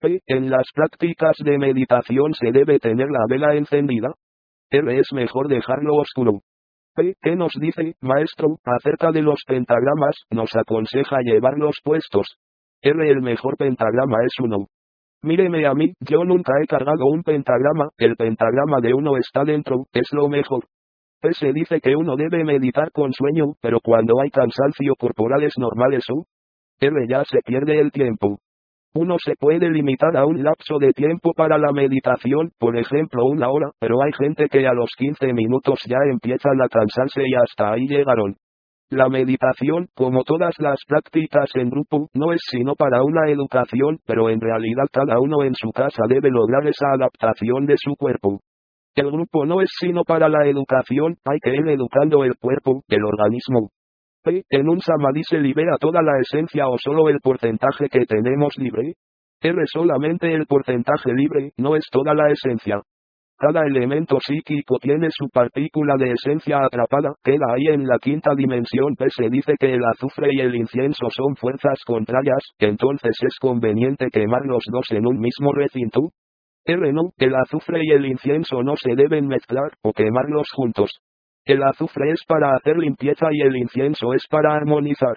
En las prácticas de meditación se debe tener la vela encendida. Es mejor dejarlo oscuro. P. ¿Qué nos dice, maestro, acerca de los pentagramas? Nos aconseja llevarlos puestos. R. El mejor pentagrama es 1. Míreme a mí, yo nunca he cargado un pentagrama, el pentagrama de uno está dentro, es lo mejor. P. Se dice que uno debe meditar con sueño, pero cuando hay cansancio corporal es normal eso. R. Ya se pierde el tiempo. Uno se puede limitar a un lapso de tiempo para la meditación, por ejemplo 1 hora, pero hay gente que a los 15 minutos ya empiezan a cansarse y hasta ahí llegaron. La meditación, como todas las prácticas en grupo, no es sino para una educación, pero en realidad cada uno en su casa debe lograr esa adaptación de su cuerpo. El grupo no es sino para la educación, hay que ir educando el cuerpo, el organismo. P. ¿En un samadhi se libera toda la esencia o solo el porcentaje que tenemos libre? R. Solamente el porcentaje libre, no es toda la esencia. Cada elemento psíquico tiene su partícula de esencia atrapada, queda ahí en la quinta dimensión. P. Se dice que el azufre y el incienso son fuerzas contrarias, entonces es conveniente quemar los dos en un mismo recinto. R. No, el azufre y el incienso no se deben mezclar, o quemarlos juntos. El azufre es para hacer limpieza y el incienso es para armonizar.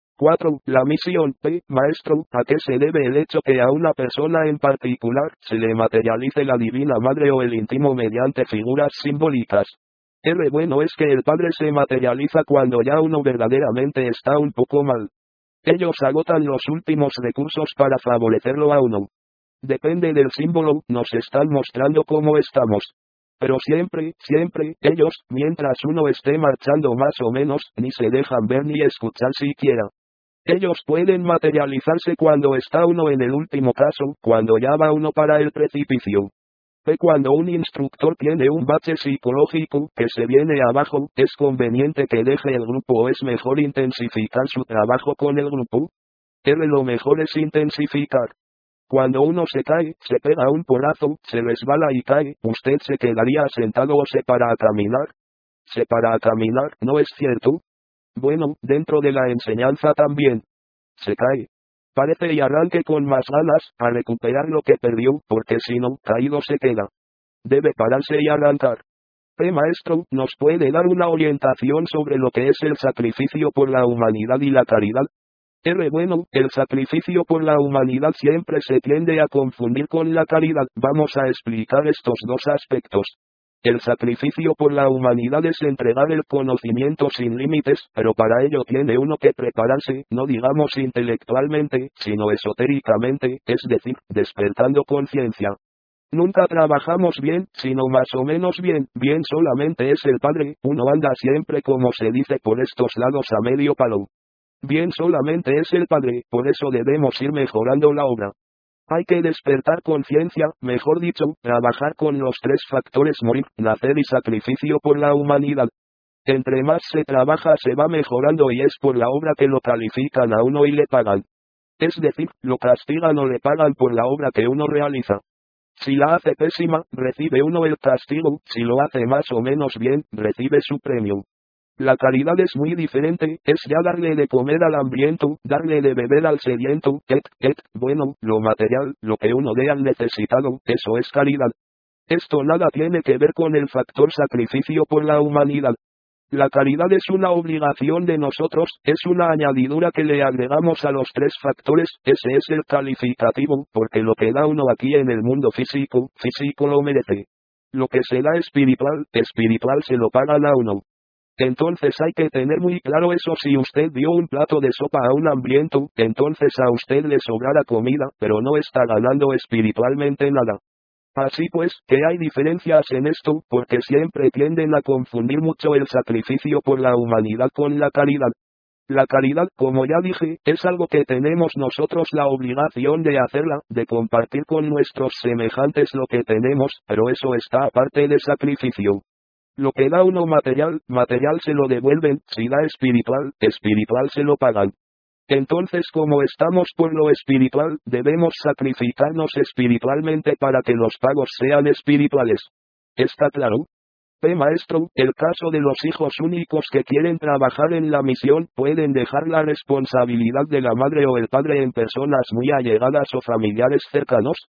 4. La misión. P. Maestro, ¿a qué se debe el hecho que a una persona en particular se le materialice la Divina Madre o el íntimo mediante figuras simbólicas? R. Bueno, es que el Padre se materializa cuando ya uno verdaderamente está un poco mal. Ellos agotan los últimos recursos para favorecerlo a uno. Depende del símbolo, nos están mostrando cómo estamos. Pero siempre, ellos, mientras uno esté marchando más o menos, ni se dejan ver ni escuchar siquiera. Ellos pueden materializarse cuando está uno en el último caso, cuando ya va uno para el precipicio. Cuando un instructor tiene un bache psicológico que se viene abajo, ¿es conveniente que deje el grupo o es mejor intensificar su trabajo con el grupo? R. Lo mejor es intensificar. Cuando uno se cae, se pega un porrazo, se resbala y cae, ¿usted se quedaría sentado o se para a caminar? Se para a caminar, ¿no es cierto? Bueno, dentro de la enseñanza también. Se cae. Parece y arranque con más ganas, a recuperar lo que perdió, porque si no, caído se queda. Debe pararse y arrancar. Maestro, ¿nos puede dar una orientación sobre lo que es el sacrificio por la humanidad y la caridad? R. Bueno, el sacrificio por la humanidad siempre se tiende a confundir con la caridad. Vamos a explicar estos dos aspectos. El sacrificio por la humanidad es entregar el conocimiento sin límites, pero para ello tiene uno que prepararse, no digamos intelectualmente, sino esotéricamente, es decir, despertando conciencia. Nunca trabajamos bien, sino más o menos bien, bien solamente es el Padre, uno anda siempre como se dice por estos lados a medio palo. Bien solamente es el Padre, por eso debemos ir mejorando la obra. Hay que despertar conciencia, mejor dicho, trabajar con los 3 factores: morir, nacer y sacrificio por la humanidad. Entre más se trabaja se va mejorando y es por la obra que lo califican a uno y le pagan. Es decir, lo castigan o le pagan por la obra que uno realiza. Si la hace pésima, recibe uno el castigo, si lo hace más o menos bien, recibe su premio. La caridad es muy diferente, es ya darle de comer al hambriento, darle de beber al sediento, bueno, lo material, lo que uno dé al necesitado, eso es caridad. Esto nada tiene que ver con el factor sacrificio por la humanidad. La caridad es una obligación de nosotros, es una añadidura que le agregamos a los 3 factores, ese es el calificativo, porque lo que da uno aquí en el mundo físico, físico lo merece. Lo que se da espiritual, espiritual se lo pagan a uno. Entonces hay que tener muy claro eso: si usted dio un plato de sopa a un hambriento, entonces a usted le sobrará comida, pero no está ganando espiritualmente nada. Así pues, que hay diferencias en esto, porque siempre tienden a confundir mucho el sacrificio por la humanidad con la caridad. La caridad, como ya dije, es algo que tenemos nosotros la obligación de hacerla, de compartir con nuestros semejantes lo que tenemos, pero eso está aparte de sacrificio. Lo que da uno material, material se lo devuelven; si da espiritual, espiritual se lo pagan. Entonces, como estamos por lo espiritual, debemos sacrificarnos espiritualmente para que los pagos sean espirituales. ¿Está claro? Maestro, el caso de los hijos únicos que quieren trabajar en la misión, ¿pueden dejar la responsabilidad de la madre o el padre en personas muy allegadas o familiares cercanos?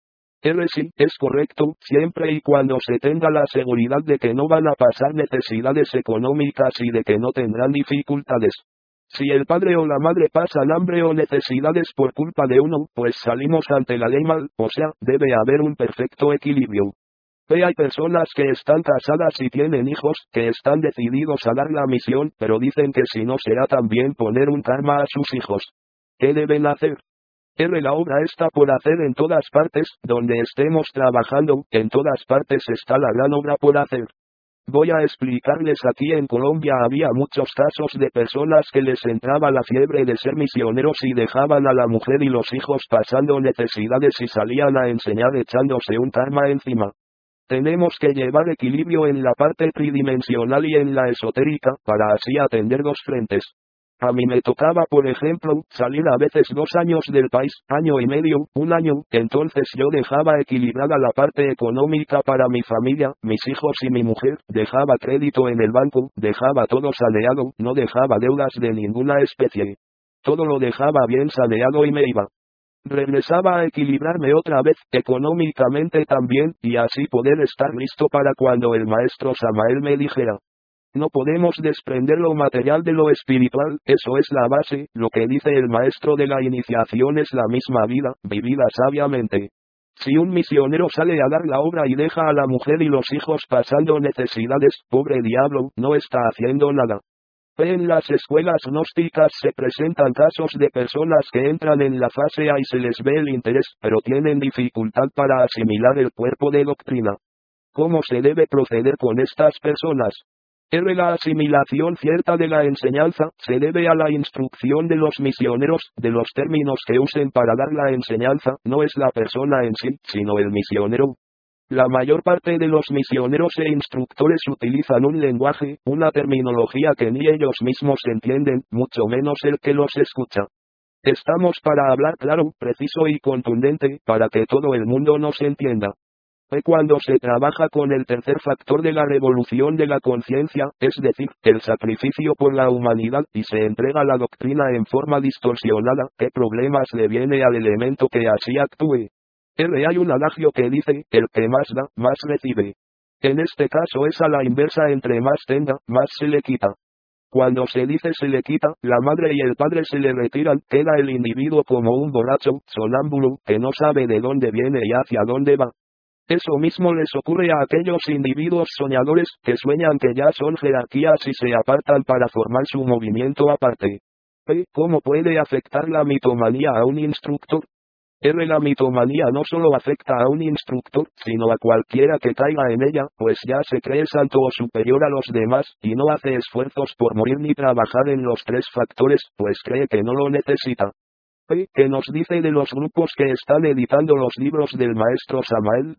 Sí, es correcto, siempre y cuando se tenga la seguridad de que no van a pasar necesidades económicas y de que no tendrán dificultades. Si el padre o la madre pasan hambre o necesidades por culpa de uno, pues salimos ante la ley mal, o sea, debe haber un perfecto equilibrio. Hay personas que están casadas y tienen hijos, que están decididos a dar la misión, pero dicen que si no será también poner un karma a sus hijos. ¿Qué deben hacer? La obra está por hacer en todas partes, donde estemos trabajando, en todas partes está la gran obra por hacer. Voy a explicarles. Aquí en Colombia había muchos casos de personas que les entraba la fiebre de ser misioneros y dejaban a la mujer y los hijos pasando necesidades y salían a enseñar echándose un karma encima. Tenemos que llevar equilibrio en la parte tridimensional y en la esotérica, para así atender dos frentes. A mí me tocaba, por ejemplo, salir a veces 2 años del país, año y medio, 1 año, entonces yo dejaba equilibrada la parte económica para mi familia, mis hijos y mi mujer, dejaba crédito en el banco, dejaba todo saneado, no dejaba deudas de ninguna especie. Todo lo dejaba bien saneado y me iba. Regresaba a equilibrarme otra vez, económicamente también, y así poder estar listo para cuando el maestro Samael me dijera. No podemos desprender lo material de lo espiritual, eso es la base, lo que dice el maestro de la iniciación es la misma vida, vivida sabiamente. Si un misionero sale a dar la obra y deja a la mujer y los hijos pasando necesidades, pobre diablo, no está haciendo nada. En las escuelas gnósticas se presentan casos de personas que entran en la fase A y se les ve el interés, pero tienen dificultad para asimilar el cuerpo de doctrina. ¿Cómo se debe proceder con estas personas? La asimilación cierta de la enseñanza se debe a la instrucción de los misioneros, de los términos que usen para dar la enseñanza, no es la persona en sí, sino el misionero. La mayor parte de los misioneros e instructores utilizan un lenguaje, una terminología que ni ellos mismos entienden, mucho menos el que los escucha. Estamos para hablar claro, preciso y contundente, para que todo el mundo nos entienda. Cuando se trabaja con el tercer factor de la revolución de la conciencia, es decir, el sacrificio por la humanidad, y se entrega la doctrina en forma distorsionada, ¿qué problemas le viene al elemento que así actúe? Hay un adagio que dice, el que más da, más recibe. En este caso es a la inversa, entre más tenga, más se le quita. Cuando se dice se le quita, la madre y el padre se le retiran, queda el individuo como un borracho, sonámbulo, que no sabe de dónde viene y hacia dónde va. Eso mismo les ocurre a aquellos individuos soñadores, que sueñan que ya son jerarquías y se apartan para formar su movimiento aparte. ¿Cómo puede afectar la mitomanía a un instructor? La mitomanía no solo afecta a un instructor, sino a cualquiera que caiga en ella, pues ya se cree santo o superior a los demás, y no hace esfuerzos por morir ni trabajar en los 3 factores, pues cree que no lo necesita. ¿Qué nos dice de los grupos que están editando los libros del maestro Samael?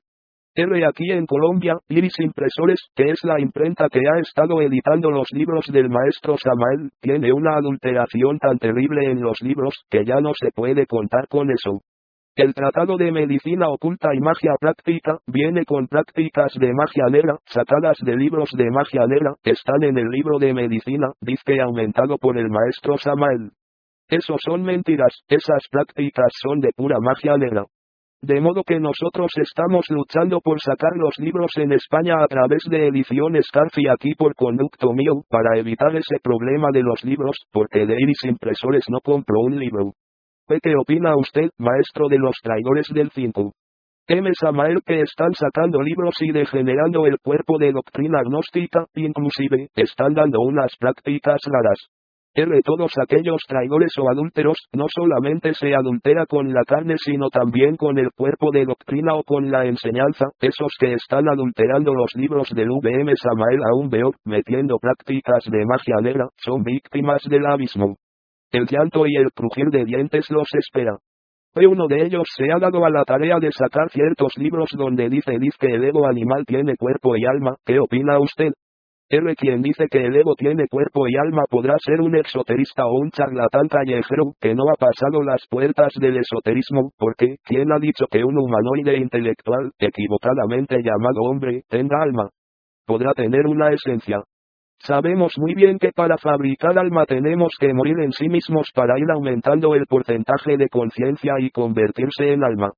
Aquí en Colombia, Iris Impresores, que es la imprenta que ha estado editando los libros del maestro Samael, tiene una adulteración tan terrible en los libros, que ya no se puede contar con eso. El Tratado de Medicina Oculta y Magia Práctica, viene con prácticas de magia negra, sacadas de libros de magia negra, están en el libro de medicina, disque aumentado por el maestro Samael. Eso son mentiras, esas prácticas son de pura magia negra. De modo que nosotros estamos luchando por sacar los libros en España a través de Edición Scarfi aquí por conducto mío, para evitar ese problema de los libros, porque de Iris Impresores no compro un libro. ¿Qué opina usted, maestro de los traidores del 5? Samael, que están sacando libros y degenerando el cuerpo de doctrina gnóstica, inclusive, están dando unas prácticas raras. Todos aquellos traidores o adúlteros, no solamente se adultera con la carne sino también con el cuerpo de doctrina o con la enseñanza, esos que están adulterando los libros del VM Samael aún peor, metiendo prácticas de magia negra, son víctimas del abismo. El llanto y el crujir de dientes los espera. Uno de ellos se ha dado a la tarea de sacar ciertos libros donde dice que el ego animal tiene cuerpo y alma, ¿qué opina usted? Quien dice que el ego tiene cuerpo y alma podrá ser un exoterista o un charlatán callejero, que no ha pasado las puertas del esoterismo, porque, ¿quién ha dicho que un humanoide intelectual, equivocadamente llamado hombre, tenga alma? Podrá tener una esencia. Sabemos muy bien que para fabricar alma tenemos que morir en sí mismos para ir aumentando el porcentaje de conciencia y convertirse en alma.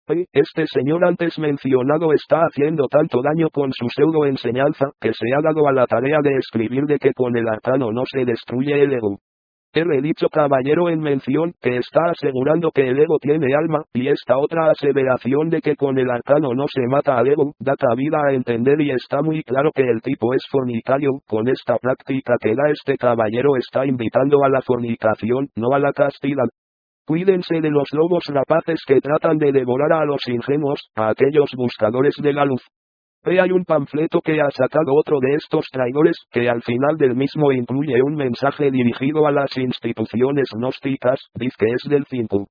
Este señor antes mencionado está haciendo tanto daño con su pseudo-enseñanza, que se ha dado a la tarea de escribir de que con el arcano no se destruye el ego. Dicho caballero en mención, que está asegurando que el ego tiene alma, y esta otra aseveración de que con el arcano no se mata al ego, da cabida a entender y está muy claro que el tipo es fornicario. Con esta práctica que da este caballero está invitando a la fornicación, no a la castidad. Cuídense de los lobos rapaces que tratan de devorar a los ingenuos, a aquellos buscadores de la luz. Hay un panfleto que ha sacado otro de estos traidores, que al final del mismo incluye un mensaje dirigido a las instituciones gnósticas, dice que es del 5.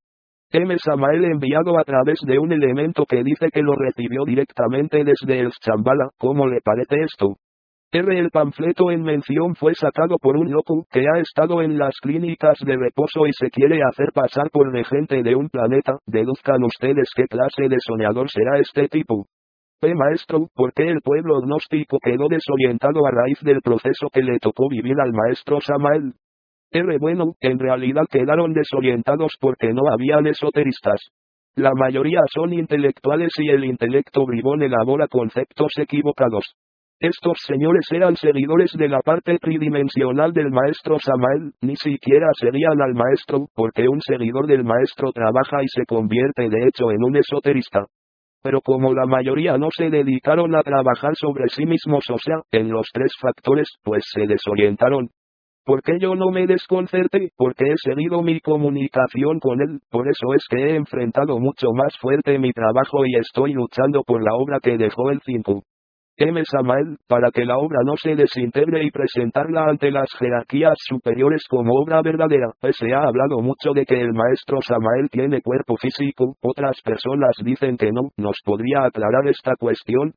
Samael enviado a través de un elemento que dice que lo recibió directamente desde el Shambhala. ¿Cómo le parece esto? El panfleto en mención fue sacado por un loco que ha estado en las clínicas de reposo y se quiere hacer pasar por regente de un planeta. Deduzcan ustedes qué clase de soñador será este tipo. Maestro, ¿por qué el pueblo gnóstico quedó desorientado a raíz del proceso que le tocó vivir al maestro Samael? Bueno, en realidad quedaron desorientados porque no habían esoteristas. La mayoría son intelectuales y el intelecto bribón elabora conceptos equivocados. Estos señores eran seguidores de la parte tridimensional del maestro Samael, ni siquiera seguían al maestro, porque un seguidor del maestro trabaja y se convierte de hecho en un esoterista. Pero como la mayoría no se dedicaron a trabajar sobre sí mismos, o sea, en los 3 factores, pues se desorientaron. ¿Por qué yo no me desconcerté? Porque he seguido mi comunicación con él, por eso es que he enfrentado mucho más fuerte mi trabajo y estoy luchando por la obra que dejó el 5. Samael, para que la obra no se desintegre y presentarla ante las jerarquías superiores como obra verdadera. Se ha hablado mucho de que el maestro Samael tiene cuerpo físico, otras personas dicen que no. ¿Nos podría aclarar esta cuestión?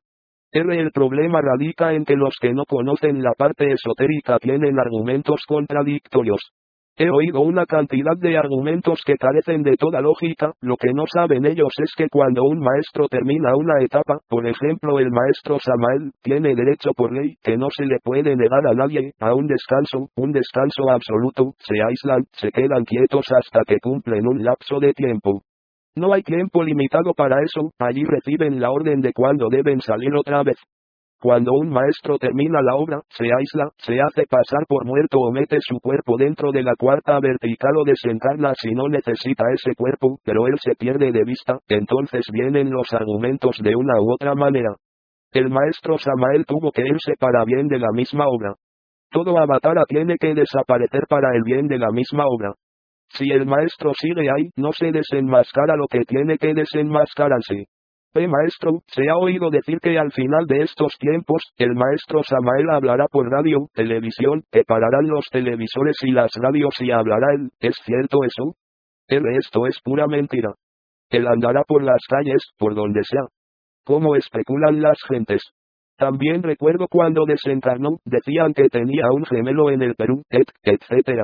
El problema radica en que los que no conocen la parte esotérica tienen argumentos contradictorios. He oído una cantidad de argumentos que carecen de toda lógica. Lo que no saben ellos es que cuando un maestro termina una etapa, por ejemplo el maestro Samael, tiene derecho por ley, que no se le puede negar a nadie, a un descanso absoluto. Se aíslan, se quedan quietos hasta que cumplen un lapso de tiempo. No hay tiempo limitado para eso, allí reciben la orden de cuándo deben salir otra vez. Cuando un maestro termina la obra, se aísla, se hace pasar por muerto o mete su cuerpo dentro de la cuarta vertical o desencarna si no necesita ese cuerpo, pero él se pierde de vista. Entonces vienen los argumentos de una u otra manera. El maestro Samael tuvo que irse para bien de la misma obra. Todo avatara tiene que desaparecer para el bien de la misma obra. Si el maestro sigue ahí, no se desenmascara lo que tiene que desenmascararse. Maestro, se ha oído decir que al final de estos tiempos, el maestro Samael hablará por radio, televisión, que pararán los televisores y las radios y hablará él. ¿Es cierto eso? Esto es pura mentira. Él andará por las calles, por donde sea. ¿Cómo especulan las gentes? También recuerdo cuando desencarnó, decían que tenía un gemelo en el Perú, etc.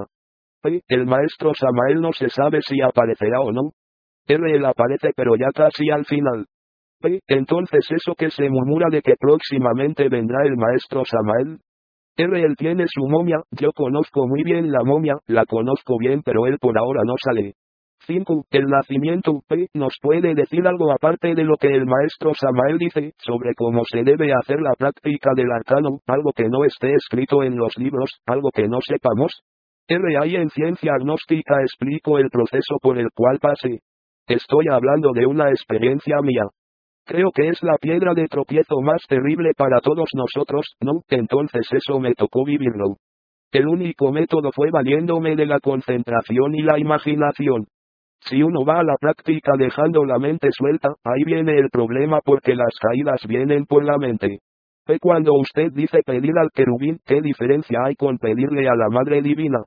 El maestro Samael no se sabe si aparecerá o no. Él aparece pero ya casi al final. Entonces eso que se murmura de que próximamente vendrá el maestro Samael. Él tiene su momia, yo conozco muy bien la momia, la conozco bien pero él por ahora no sale. 5. El nacimiento. ¿Nos puede decir algo aparte de lo que el maestro Samael dice, sobre cómo se debe hacer la práctica del arcano, algo que no esté escrito en los libros, algo que no sepamos? Ahí en Ciencia Gnóstica explico el proceso por el cual pasé. Estoy hablando de una experiencia mía. Creo que es la piedra de tropiezo más terrible para todos nosotros, ¿no? Entonces eso me tocó vivirlo. El único método fue valiéndome de la concentración y la imaginación. Si uno va a la práctica dejando la mente suelta, ahí viene el problema porque las caídas vienen por la mente. Cuando usted dice pedir al querubín, ¿qué diferencia hay con pedirle a la Madre Divina?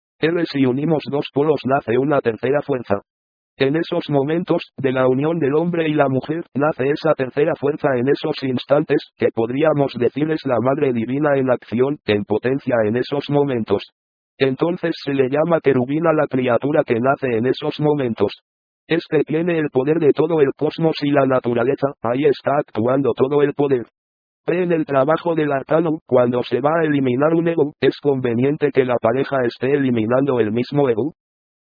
Si unimos dos polos nace una tercera fuerza. En esos momentos, de la unión del hombre y la mujer, nace esa tercera fuerza en esos instantes, que podríamos decir es la Madre Divina en acción, en potencia en esos momentos. Entonces se le llama querubín a la criatura que nace en esos momentos. Este tiene el poder de todo el cosmos y la naturaleza, ahí está actuando todo el poder. En el trabajo del arcano, cuando se va a eliminar un ego, ¿es conveniente que la pareja esté eliminando el mismo ego?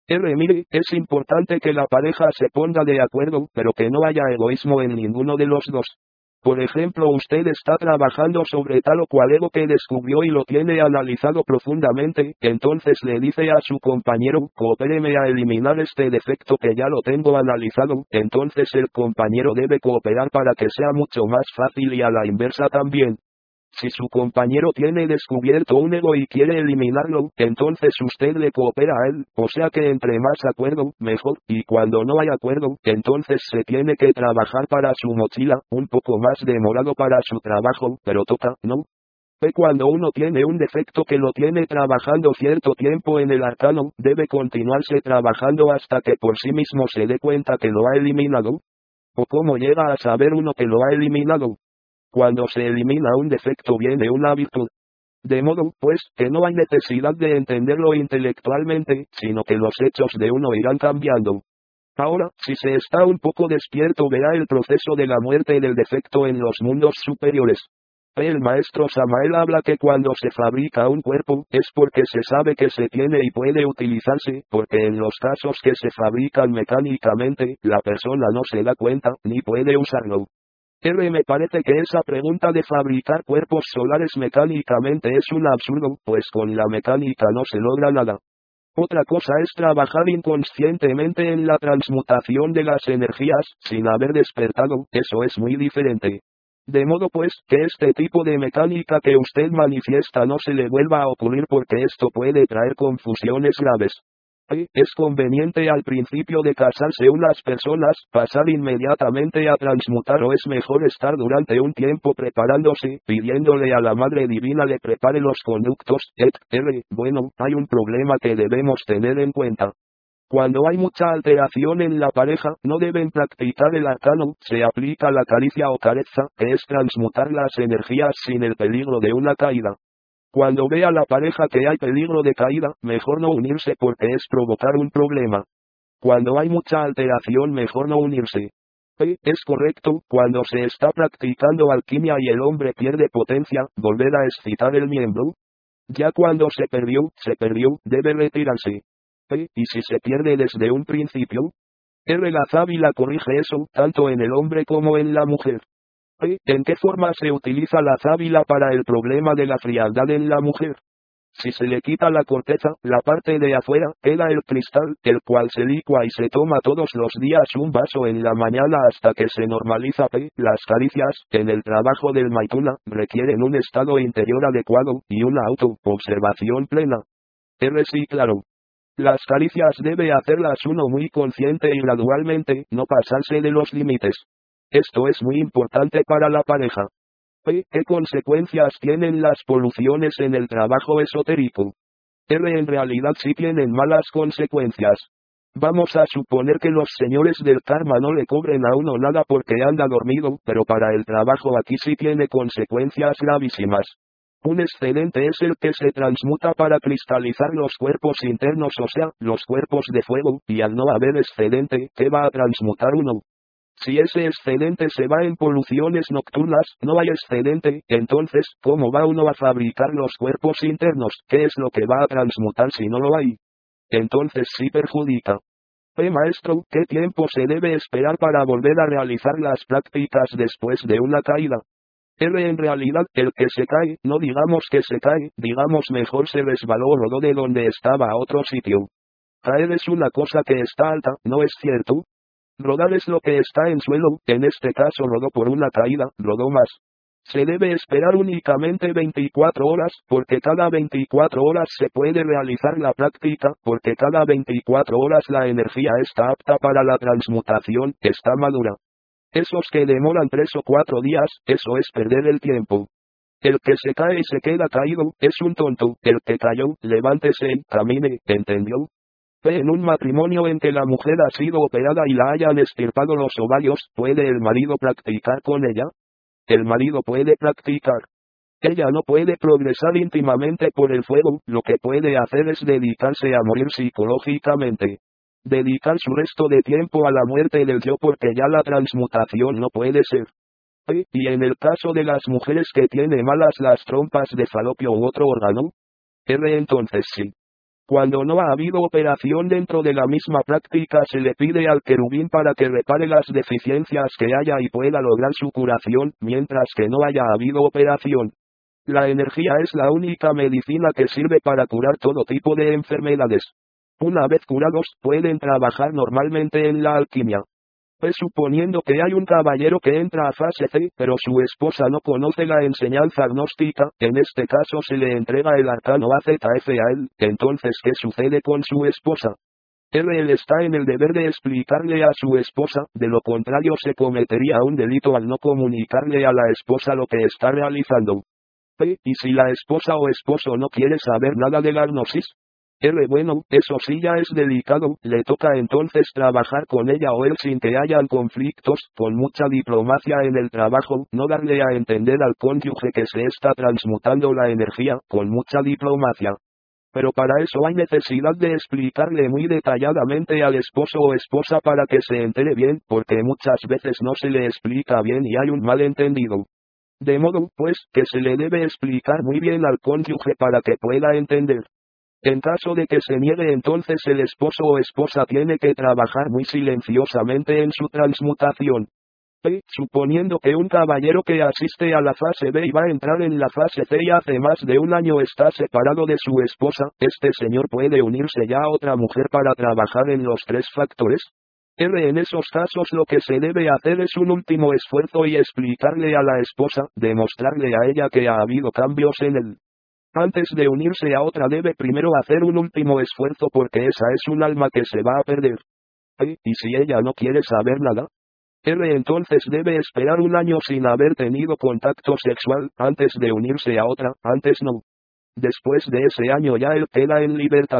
Mire, es importante que la pareja se ponga de acuerdo, pero que no haya egoísmo en ninguno de los dos. Por ejemplo, usted está trabajando sobre tal o cual ego que descubrió y lo tiene analizado profundamente, entonces le dice a su compañero, coopéreme a eliminar este defecto que ya lo tengo analizado, entonces el compañero debe cooperar para que sea mucho más fácil y a la inversa también. Si su compañero tiene descubierto un ego y quiere eliminarlo, entonces usted le coopera a él, o sea que entre más acuerdo, mejor, y cuando no hay acuerdo, entonces se tiene que trabajar para su mochila, un poco más demorado para su trabajo, pero toca, ¿no? Cuando uno tiene un defecto que lo tiene trabajando cierto tiempo en el arcano, debe continuarse trabajando hasta que por sí mismo se dé cuenta que lo ha eliminado. ¿O cómo llega a saber uno que lo ha eliminado? Cuando se elimina un defecto viene una virtud. De modo, pues, que no hay necesidad de entenderlo intelectualmente, sino que los hechos de uno irán cambiando. Ahora, si se está un poco despierto verá el proceso de la muerte del defecto en los mundos superiores. El maestro Samael habla que cuando se fabrica un cuerpo, es porque se sabe que se tiene y puede utilizarse, porque en los casos que se fabrican mecánicamente, la persona no se da cuenta, ni puede usarlo. Me parece que esa pregunta de fabricar cuerpos solares mecánicamente es un absurdo, pues con la mecánica no se logra nada. Otra cosa es trabajar inconscientemente en la transmutación de las energías, sin haber despertado, eso es muy diferente. De modo pues, que este tipo de mecánica que usted manifiesta no se le vuelva a ocurrir porque esto puede traer confusiones graves. Es conveniente al principio de casarse unas personas, pasar inmediatamente a transmutar o es mejor estar durante un tiempo preparándose, pidiéndole a la Madre Divina le prepare los conductos, Bueno, hay un problema que debemos tener en cuenta. Cuando hay mucha alteración en la pareja, no deben practicar el arcano, se aplica la caricia o careza, que es transmutar las energías sin el peligro de una caída. Cuando vea la pareja que hay peligro de caída, mejor no unirse porque es provocar un problema. Cuando hay mucha alteración, mejor no unirse. Es correcto, cuando se está practicando alquimia y el hombre pierde potencia, volver a excitar el miembro. Ya cuando se perdió, debe retirarse. Y si se pierde desde un principio, la sábila corrige eso, tanto en el hombre como en la mujer. ¿En qué forma se utiliza la sábila para el problema de la frialdad en la mujer? Si se le quita la corteza, la parte de afuera, queda el cristal, el cual se licua y se toma todos los días un vaso en la mañana hasta que se normaliza. Las caricias, en el trabajo del Maituna, requieren un estado interior adecuado, y una auto-observación plena. Sí, claro. Las caricias debe hacerlas uno muy consciente y gradualmente, no pasarse de los límites. Esto es muy importante para la pareja. ¿Qué consecuencias tienen las poluciones en el trabajo esotérico? En realidad sí tienen malas consecuencias. Vamos a suponer que los señores del karma no le cobren a uno nada porque anda dormido, pero para el trabajo aquí sí tiene consecuencias gravísimas. Un excedente es el que se transmuta para cristalizar los cuerpos internos, o sea, los cuerpos de fuego, y al no haber excedente, ¿qué va a transmutar uno? Si ese excedente se va en poluciones nocturnas, no hay excedente, entonces, ¿cómo va uno a fabricar los cuerpos internos? ¿Qué es lo que va a transmutar si no lo hay? Entonces sí perjudica. Maestro, ¿qué tiempo se debe esperar para volver a realizar las prácticas después de una caída? En realidad, el que se cae, no digamos que se cae, digamos mejor se resbaló o rodó de donde estaba a otro sitio. Caer es una cosa que está alta, ¿no es cierto? Rodar es lo que está en suelo, en este caso rodó por una caída, rodó más. Se debe esperar únicamente 24 horas, porque cada 24 horas se puede realizar la práctica, porque cada 24 horas la energía está apta para la transmutación, está madura. Esos que demoran 3 o 4 días, eso es perder el tiempo. El que se cae y se queda caído, es un tonto, el que cayó, levántese y camine, ¿entendió? En un matrimonio en que la mujer ha sido operada y la hayan extirpado los ovarios, ¿puede el marido practicar con ella? El marido puede practicar. Ella no puede progresar íntimamente por el fuego, lo que puede hacer es dedicarse a morir psicológicamente. Dedicar su resto de tiempo a la muerte del yo porque ya la transmutación no puede ser. Y en el caso de las mujeres que tienen malas las trompas de falopio u otro órgano, entonces sí. Cuando no ha habido operación dentro de la misma práctica, se le pide al querubín para que repare las deficiencias que haya y pueda lograr su curación, mientras que no haya habido operación. La energía es la única medicina que sirve para curar todo tipo de enfermedades. Una vez curados, pueden trabajar normalmente en la alquimia. Pues suponiendo que hay un caballero que entra a fase C, pero su esposa no conoce la enseñanza gnóstica, en este caso se le entrega el arcano AZF a él, entonces ¿qué sucede con su esposa? Él está en el deber de explicarle a su esposa, de lo contrario se cometería un delito al no comunicarle a la esposa lo que está realizando. ¿Y si la esposa o esposo no quiere saber nada de la gnosis? Bueno, eso sí ya es delicado, le toca entonces trabajar con ella o él sin que hayan conflictos, con mucha diplomacia en el trabajo, no darle a entender al cónyuge que se está transmutando la energía, con mucha diplomacia. Pero para eso hay necesidad de explicarle muy detalladamente al esposo o esposa para que se entere bien, porque muchas veces no se le explica bien y hay un malentendido. De modo, pues, que se le debe explicar muy bien al cónyuge para que pueda entender. En caso de que se niegue, entonces el esposo o esposa tiene que trabajar muy silenciosamente en su transmutación. Suponiendo que un caballero que asiste a la fase B y va a entrar en la fase C y hace más de un año está separado de su esposa, este señor puede unirse ya a otra mujer para trabajar en los tres factores. En esos casos lo que se debe hacer es un último esfuerzo y explicarle a la esposa, demostrarle a ella que ha habido cambios en él. Antes de unirse a otra debe primero hacer un último esfuerzo porque esa es un alma que se va a perder. Y si ella no quiere saber nada, entonces debe esperar un año sin haber tenido contacto sexual, antes de unirse a otra, antes no. Después de ese año ya él queda en libertad.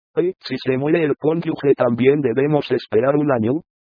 Si se muere el cónyuge también debemos esperar un año.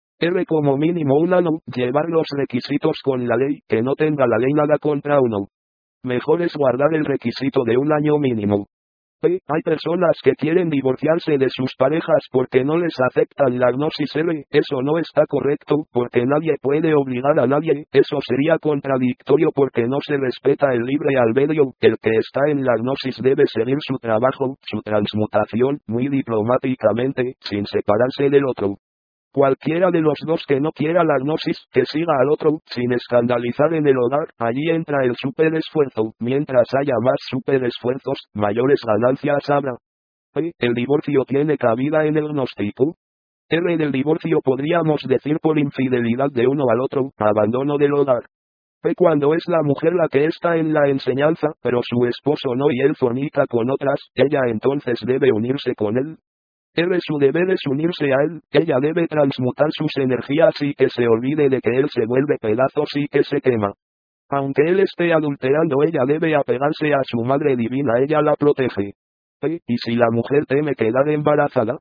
Como mínimo un año, llevar los requisitos con la ley, que no tenga la ley nada contra uno. Mejor es guardar el requisito de un año mínimo. Hay personas que quieren divorciarse de sus parejas porque no les aceptan la gnosis. Eso no está correcto, porque nadie puede obligar a nadie, eso sería contradictorio porque no se respeta el libre albedrío. El que está en la gnosis debe seguir su trabajo, su transmutación, muy diplomáticamente, sin separarse del otro. Cualquiera de los dos que no quiera la gnosis, que siga al otro, sin escandalizar en el hogar, allí entra el superesfuerzo, mientras haya más superesfuerzos, mayores ganancias habrá. ¿El divorcio tiene cabida en el gnóstico? Del divorcio podríamos decir por infidelidad de uno al otro, abandono del hogar. Cuando es la mujer la que está en la enseñanza, pero su esposo no y él fornica con otras, ella entonces debe unirse con él. Su deber es unirse a él, ella debe transmutar sus energías y que se olvide de que él se vuelve pedazos y que se quema. Aunque él esté adulterando, ella debe apegarse a su madre divina, ella la protege. Y si la mujer teme quedar embarazada,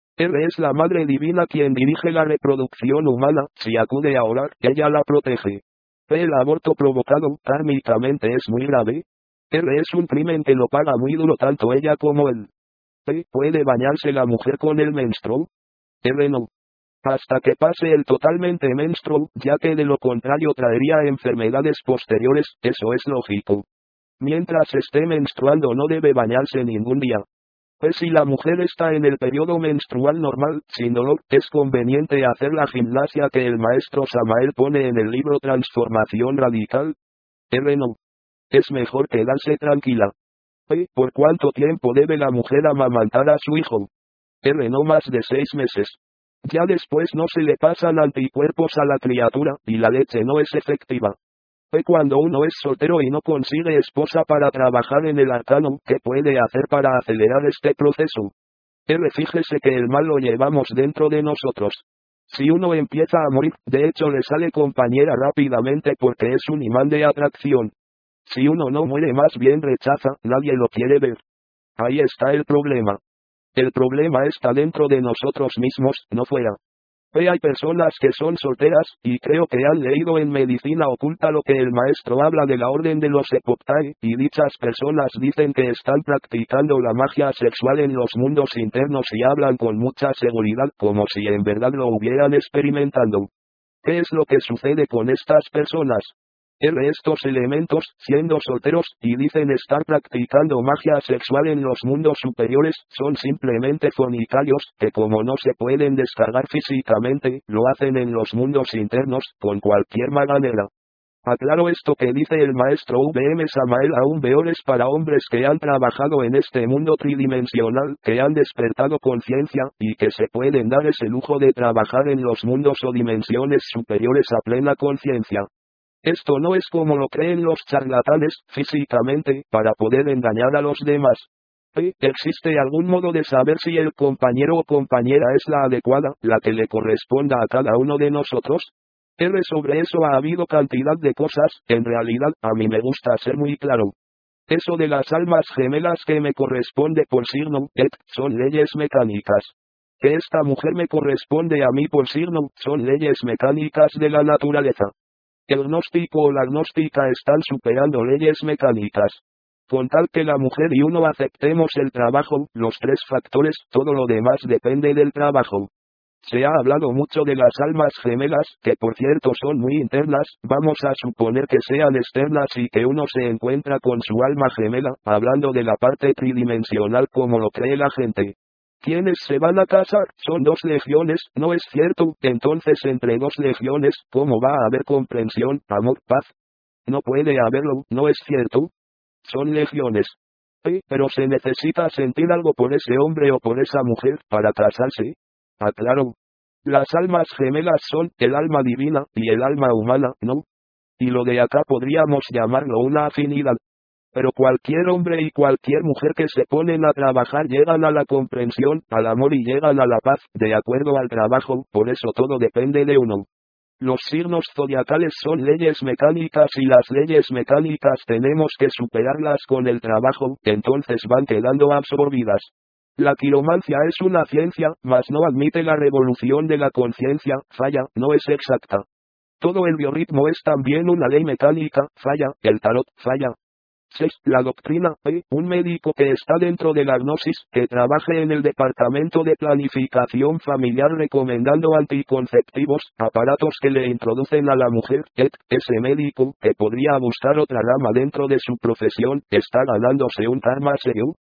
es la madre divina quien dirige la reproducción humana, si acude a orar, ella la protege. El aborto provocado, kármicamente es muy grave. Es un crimen que lo paga muy duro tanto ella como él. ¿Puede bañarse la mujer con el menstruo? No. Hasta que pase el totalmente menstruo, ya que de lo contrario traería enfermedades posteriores, eso es lógico. Mientras esté menstruando no debe bañarse ningún día. Si la mujer está en el periodo menstrual normal, sin dolor, es conveniente hacer la gimnasia que el maestro Samael pone en el libro Transformación Radical. No. Es mejor quedarse tranquila. ¿Por cuánto tiempo debe la mujer amamantar a su hijo? No más de 6 meses. Ya después no se le pasan anticuerpos a la criatura, y la leche no es efectiva. Cuando uno es soltero y no consigue esposa para trabajar en el arcano, ¿qué puede hacer para acelerar este proceso? Fíjese que el mal lo llevamos dentro de nosotros. Si uno empieza a morir, de hecho le sale compañera rápidamente porque es un imán de atracción. Si uno no muere, más bien rechaza, nadie lo quiere ver. Ahí está el problema. El problema está dentro de nosotros mismos, no fuera. Hay personas que son solteras, y creo que han leído en Medicina Oculta lo que el maestro habla de la orden de los Epoptai, y dichas personas dicen que están practicando la magia sexual en los mundos internos y hablan con mucha seguridad, como si en verdad lo hubieran experimentado. ¿Qué es lo que sucede con estas personas? Estos elementos, siendo solteros, y dicen estar practicando magia sexual en los mundos superiores, son simplemente fornicarios, que como no se pueden descargar físicamente, lo hacen en los mundos internos, con cualquier manera. Aclaro esto que dice el maestro V.M. Samael aún peor es para hombres que han trabajado en este mundo tridimensional, que han despertado conciencia, y que se pueden dar ese lujo de trabajar en los mundos o dimensiones superiores a plena conciencia. Esto no es como lo creen los charlatanes, físicamente, para poder engañar a los demás. ¿Existe algún modo de saber si el compañero o compañera es la adecuada, la que le corresponda a cada uno de nosotros? Sobre eso ha habido cantidad de cosas, en realidad, a mí me gusta ser muy claro. Eso de las almas gemelas que me corresponde por signo, son leyes mecánicas. Que esta mujer me corresponde a mí por signo, son leyes mecánicas de la naturaleza. El gnóstico o la gnóstica están superando leyes mecánicas. Con tal que la mujer y uno aceptemos el trabajo, los tres factores, todo lo demás depende del trabajo. Se ha hablado mucho de las almas gemelas, que por cierto son muy internas, vamos a suponer que sean externas y que uno se encuentra con su alma gemela, hablando de la parte tridimensional como lo cree la gente. ¿Quiénes se van a casar? Son 2 legiones, ¿no es cierto? Entonces entre 2 legiones, ¿cómo va a haber comprensión, amor, paz? No puede haberlo, ¿no es cierto? Son legiones. Pero se necesita sentir algo por ese hombre o por esa mujer, para casarse. Aclaro. Las almas gemelas son el alma divina y el alma humana, ¿no? Y lo de acá podríamos llamarlo una afinidad. Pero cualquier hombre y cualquier mujer que se ponen a trabajar llegan a la comprensión, al amor y llegan a la paz, de acuerdo al trabajo, por eso todo depende de uno. Los signos zodiacales son leyes mecánicas y las leyes mecánicas tenemos que superarlas con el trabajo, entonces van quedando absorbidas. La quiromancia es una ciencia, mas no admite la revolución de la conciencia, falla, no es exacta. Todo el biorritmo es también una ley mecánica, falla, el tarot, falla. 6. La doctrina, un médico que está dentro de la gnosis, que trabaje en el departamento de planificación familiar recomendando anticonceptivos, aparatos que le introducen a la mujer, ese médico, que podría buscar otra rama dentro de su profesión, está ganándose un karma serio.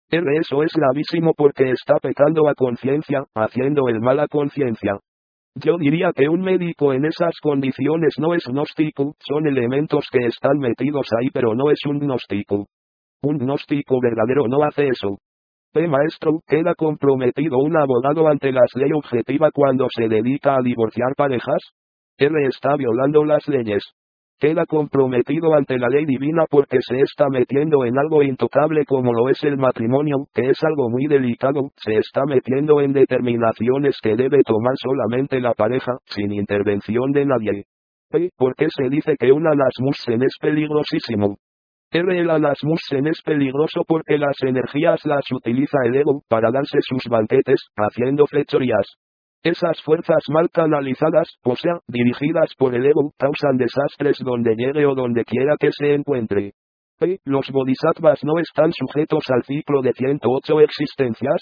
Eso es gravísimo porque está pecando a conciencia, haciendo el mal a conciencia. Yo diría que un médico en esas condiciones no es gnóstico, son elementos que están metidos ahí pero no es un gnóstico. Un gnóstico verdadero no hace eso. Maestro, ¿queda comprometido un abogado ante la ley objetiva cuando se dedica a divorciar parejas? Está violando las leyes. Queda comprometido ante la ley divina porque se está metiendo en algo intocable como lo es el matrimonio, que es algo muy delicado, se está metiendo en determinaciones que debe tomar solamente la pareja, sin intervención de nadie. ¿Por qué se dice que un Anasmussen es peligrosísimo? El Anasmussen es peligroso porque las energías las utiliza el ego, para darse sus banquetes, haciendo fechorías. Esas fuerzas mal canalizadas, o sea, dirigidas por el ego, causan desastres donde llegue o donde quiera que se encuentre. Los bodhisattvas no están sujetos al ciclo de 108 existencias.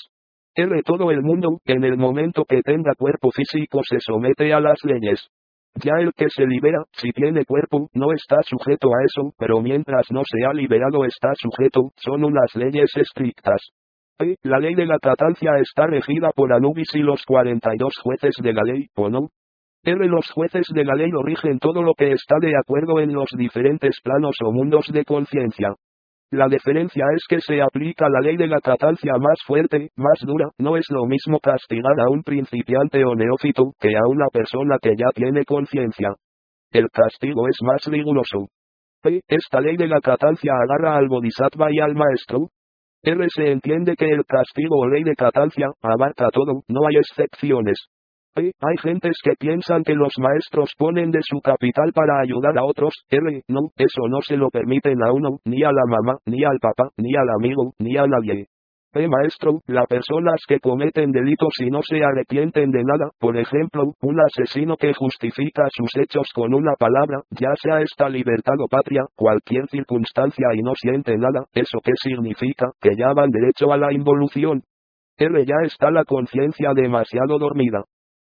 Todo el mundo, en el momento que tenga cuerpo físico se somete a las leyes. Ya el que se libera, si tiene cuerpo, no está sujeto a eso, pero mientras no se ha liberado está sujeto, son unas leyes estrictas. La ley de la tratancia está regida por Anubis y los 42 jueces de la ley, ¿o no? Los jueces de la ley lo rigen todo lo que está de acuerdo en los diferentes planos o mundos de conciencia. La diferencia es que se aplica la ley de la tratancia más fuerte, más dura, no es lo mismo castigar a un principiante o neófito, que a una persona que ya tiene conciencia. El castigo es más riguroso. Esta ley de la tratancia agarra al bodhisattva y al maestro. Se entiende que el castigo o ley de tratancia abarca todo, no hay excepciones. Hay gentes que piensan que los maestros ponen de su capital para ayudar a otros, no, eso no se lo permiten a uno, ni a la mamá, ni al papá, ni al amigo, ni a nadie. Maestro, las personas que cometen delitos y no se arrepienten de nada, por ejemplo, un asesino que justifica sus hechos con una palabra, ya sea esta libertad o patria, cualquier circunstancia y no siente nada, ¿eso qué significa? Que ya van derecho a la involución. Ya está la conciencia demasiado dormida.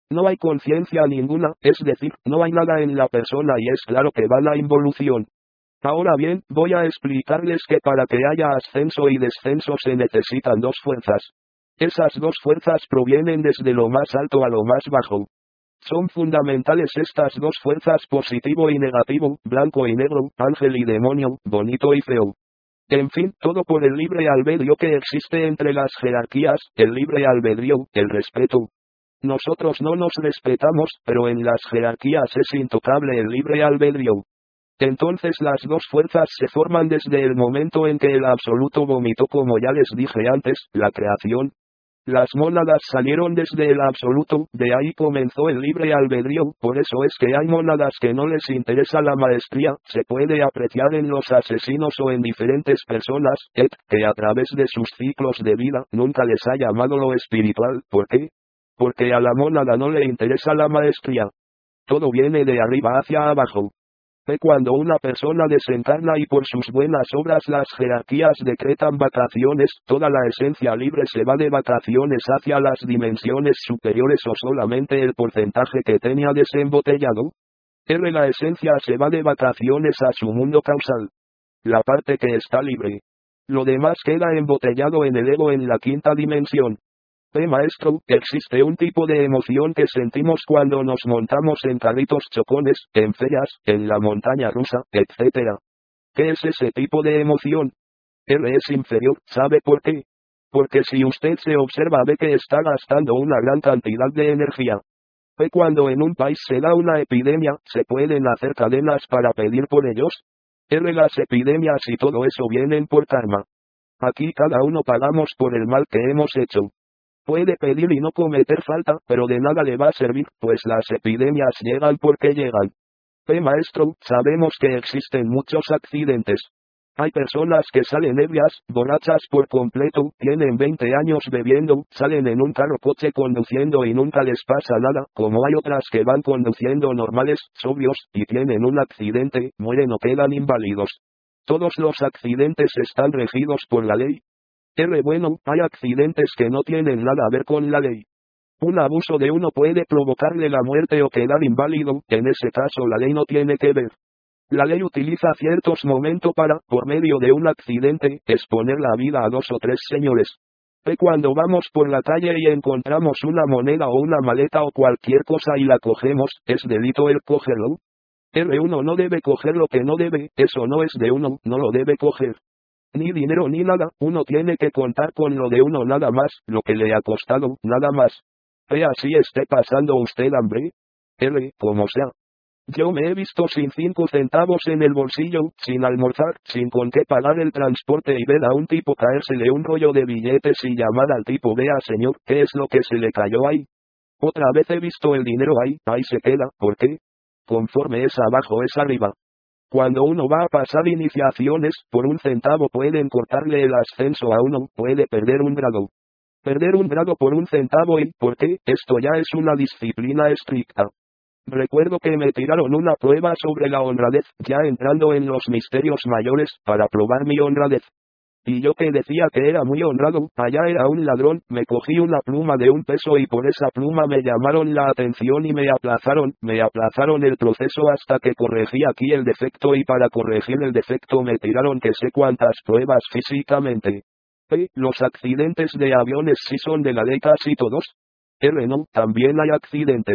No hay conciencia ninguna, es decir, no hay nada en la persona y es claro que va la involución. Ahora bien, voy a explicarles que para que haya ascenso y descenso se necesitan dos fuerzas. Esas dos fuerzas provienen desde lo más alto a lo más bajo. Son fundamentales estas dos fuerzas, positivo y negativo, blanco y negro, ángel y demonio, bonito y feo. En fin, todo por el libre albedrío que existe entre las jerarquías, el libre albedrío, el respeto. Nosotros no nos respetamos, pero en las jerarquías es intocable el libre albedrío. Entonces las dos fuerzas se forman desde el momento en que el absoluto vomitó, como ya les dije antes, la creación. Las mónadas salieron desde el absoluto, de ahí comenzó el libre albedrío, por eso es que hay mónadas que no les interesa la maestría, se puede apreciar en los asesinos o en diferentes personas, que a través de sus ciclos de vida nunca les ha llamado lo espiritual. ¿Por qué? Porque a la mónada no le interesa la maestría. Todo viene de arriba hacia abajo. Cuando una persona desencarna y por sus buenas obras las jerarquías decretan vacaciones, toda la esencia libre se va de vacaciones hacia las dimensiones superiores o solamente el porcentaje que tenía desembotellado. La esencia se va de vacaciones a su mundo causal. La parte que está libre. Lo demás queda embotellado en el ego en la quinta dimensión. Maestro, existe un tipo de emoción que sentimos cuando nos montamos en carritos chocones, en ferias, en la montaña rusa, etc. ¿Qué es ese tipo de emoción? Es inferior, ¿sabe por qué? Porque si usted se observa ve que está gastando una gran cantidad de energía. Cuando en un país se da una epidemia, ¿se pueden hacer cadenas para pedir por ellos? Las epidemias y todo eso vienen por karma. Aquí cada uno pagamos por el mal que hemos hecho. Puede pedir y no cometer falta, pero de nada le va a servir, pues las epidemias llegan porque llegan. Maestro, sabemos que existen muchos accidentes. Hay personas que salen ebrias, borrachas por completo, tienen 20 años bebiendo, salen en un carro coche conduciendo y nunca les pasa nada, como hay otras que van conduciendo normales, sobrios, y tienen un accidente, mueren o quedan inválidos. Todos los accidentes están regidos por la ley. Bueno, hay accidentes que no tienen nada a ver con la ley. Un abuso de uno puede provocarle la muerte o quedar inválido, en ese caso la ley no tiene que ver. La ley utiliza ciertos momentos para, por medio de un accidente, exponer la vida a 2 o 3 señores. Cuando vamos por la calle y encontramos una moneda o una maleta o cualquier cosa y la cogemos, ¿es delito el cogerlo? Uno no debe coger lo que no debe, eso no es de uno, no lo debe coger. Ni dinero ni nada, uno tiene que contar con lo de uno nada más, lo que le ha costado, nada más. Así esté pasando usted hambre. Como sea. Yo me he visto sin 5 centavos en el bolsillo, sin almorzar, sin con qué pagar el transporte y ver a un tipo caérsele un rollo de billetes y llamar al tipo: vea señor, ¿qué es lo que se le cayó ahí? Otra vez he visto el dinero ahí se queda, ¿por qué? Conforme es abajo es arriba. Cuando uno va a pasar iniciaciones, por 1 centavo pueden cortarle el ascenso a uno, puede perder un grado. Perder un grado por 1 centavo y, ¿por qué? Esto ya es una disciplina estricta. Recuerdo que me tiraron una prueba sobre la honradez, ya entrando en los misterios mayores, para probar mi honradez. Y yo que decía que era muy honrado, allá era un ladrón, me cogí una pluma de 1 peso y por esa pluma me llamaron la atención y me aplazaron el proceso hasta que corregí aquí el defecto y para corregir el defecto me tiraron que sé cuántas pruebas físicamente. Los accidentes de aviones sí son de la ley casi todos. No, también hay accidentes.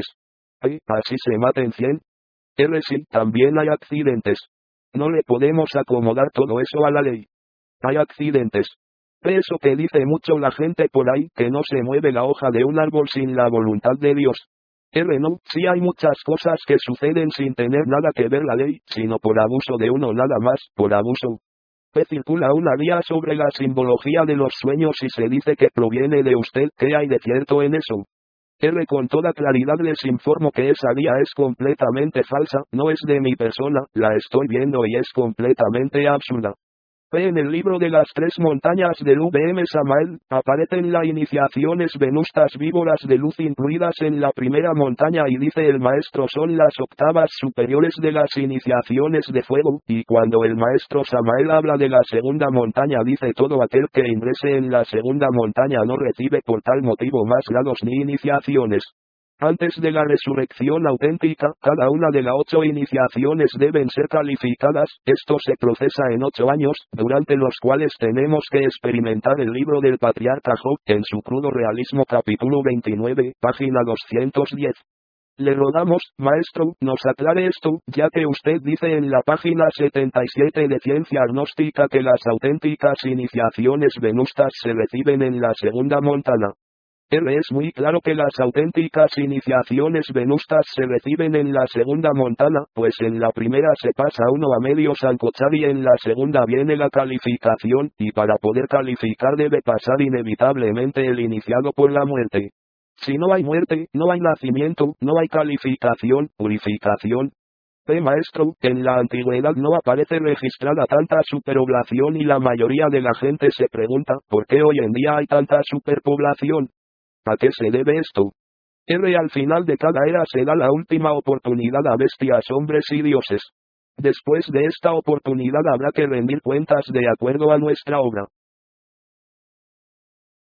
Así se maten 100. Sí, también hay accidentes. No le podemos acomodar todo eso a la ley. Hay accidentes. Eso que dice mucho la gente por ahí, que no se mueve la hoja de un árbol sin la voluntad de Dios. No, sí hay muchas cosas que suceden sin tener nada que ver la ley, sino por abuso de uno nada más, por abuso. Circula una guía sobre la simbología de los sueños y se dice que proviene de usted, ¿qué hay de cierto en eso? Con toda claridad les informo que esa guía es completamente falsa, no es de mi persona, la estoy viendo y es completamente absurda. En el libro de las 3 montañas del V.M. Samael, aparecen las iniciaciones venustas víboras de luz incluidas en la primera montaña y dice el maestro son las octavas superiores de las iniciaciones de fuego, y cuando el maestro Samael habla de la segunda montaña dice todo aquel que ingrese en la segunda montaña no recibe por tal motivo más grados ni iniciaciones. Antes de la resurrección auténtica, cada una de las 8 iniciaciones deben ser calificadas. Esto se procesa en 8 años, durante los cuales tenemos que experimentar el libro del patriarca Job, en su crudo realismo, capítulo 29, página 210. Le rogamos, maestro, nos aclare esto, ya que usted dice en la página 77 de Ciencia Agnóstica que las auténticas iniciaciones venustas se reciben en la segunda montana. Es muy claro que las auténticas iniciaciones venustas se reciben en la segunda montana, pues en la primera se pasa uno a medio sancochar y en la segunda viene la calificación, y para poder calificar debe pasar inevitablemente el iniciado por la muerte. Si no hay muerte, no hay nacimiento, no hay calificación, purificación. Maestro, en la antigüedad no aparece registrada tanta superpoblación y la mayoría de la gente se pregunta, ¿por qué hoy en día hay tanta superpoblación? ¿A qué se debe esto? Al final de cada era se da la última oportunidad a bestias, hombres y dioses. Después de esta oportunidad habrá que rendir cuentas de acuerdo a nuestra obra.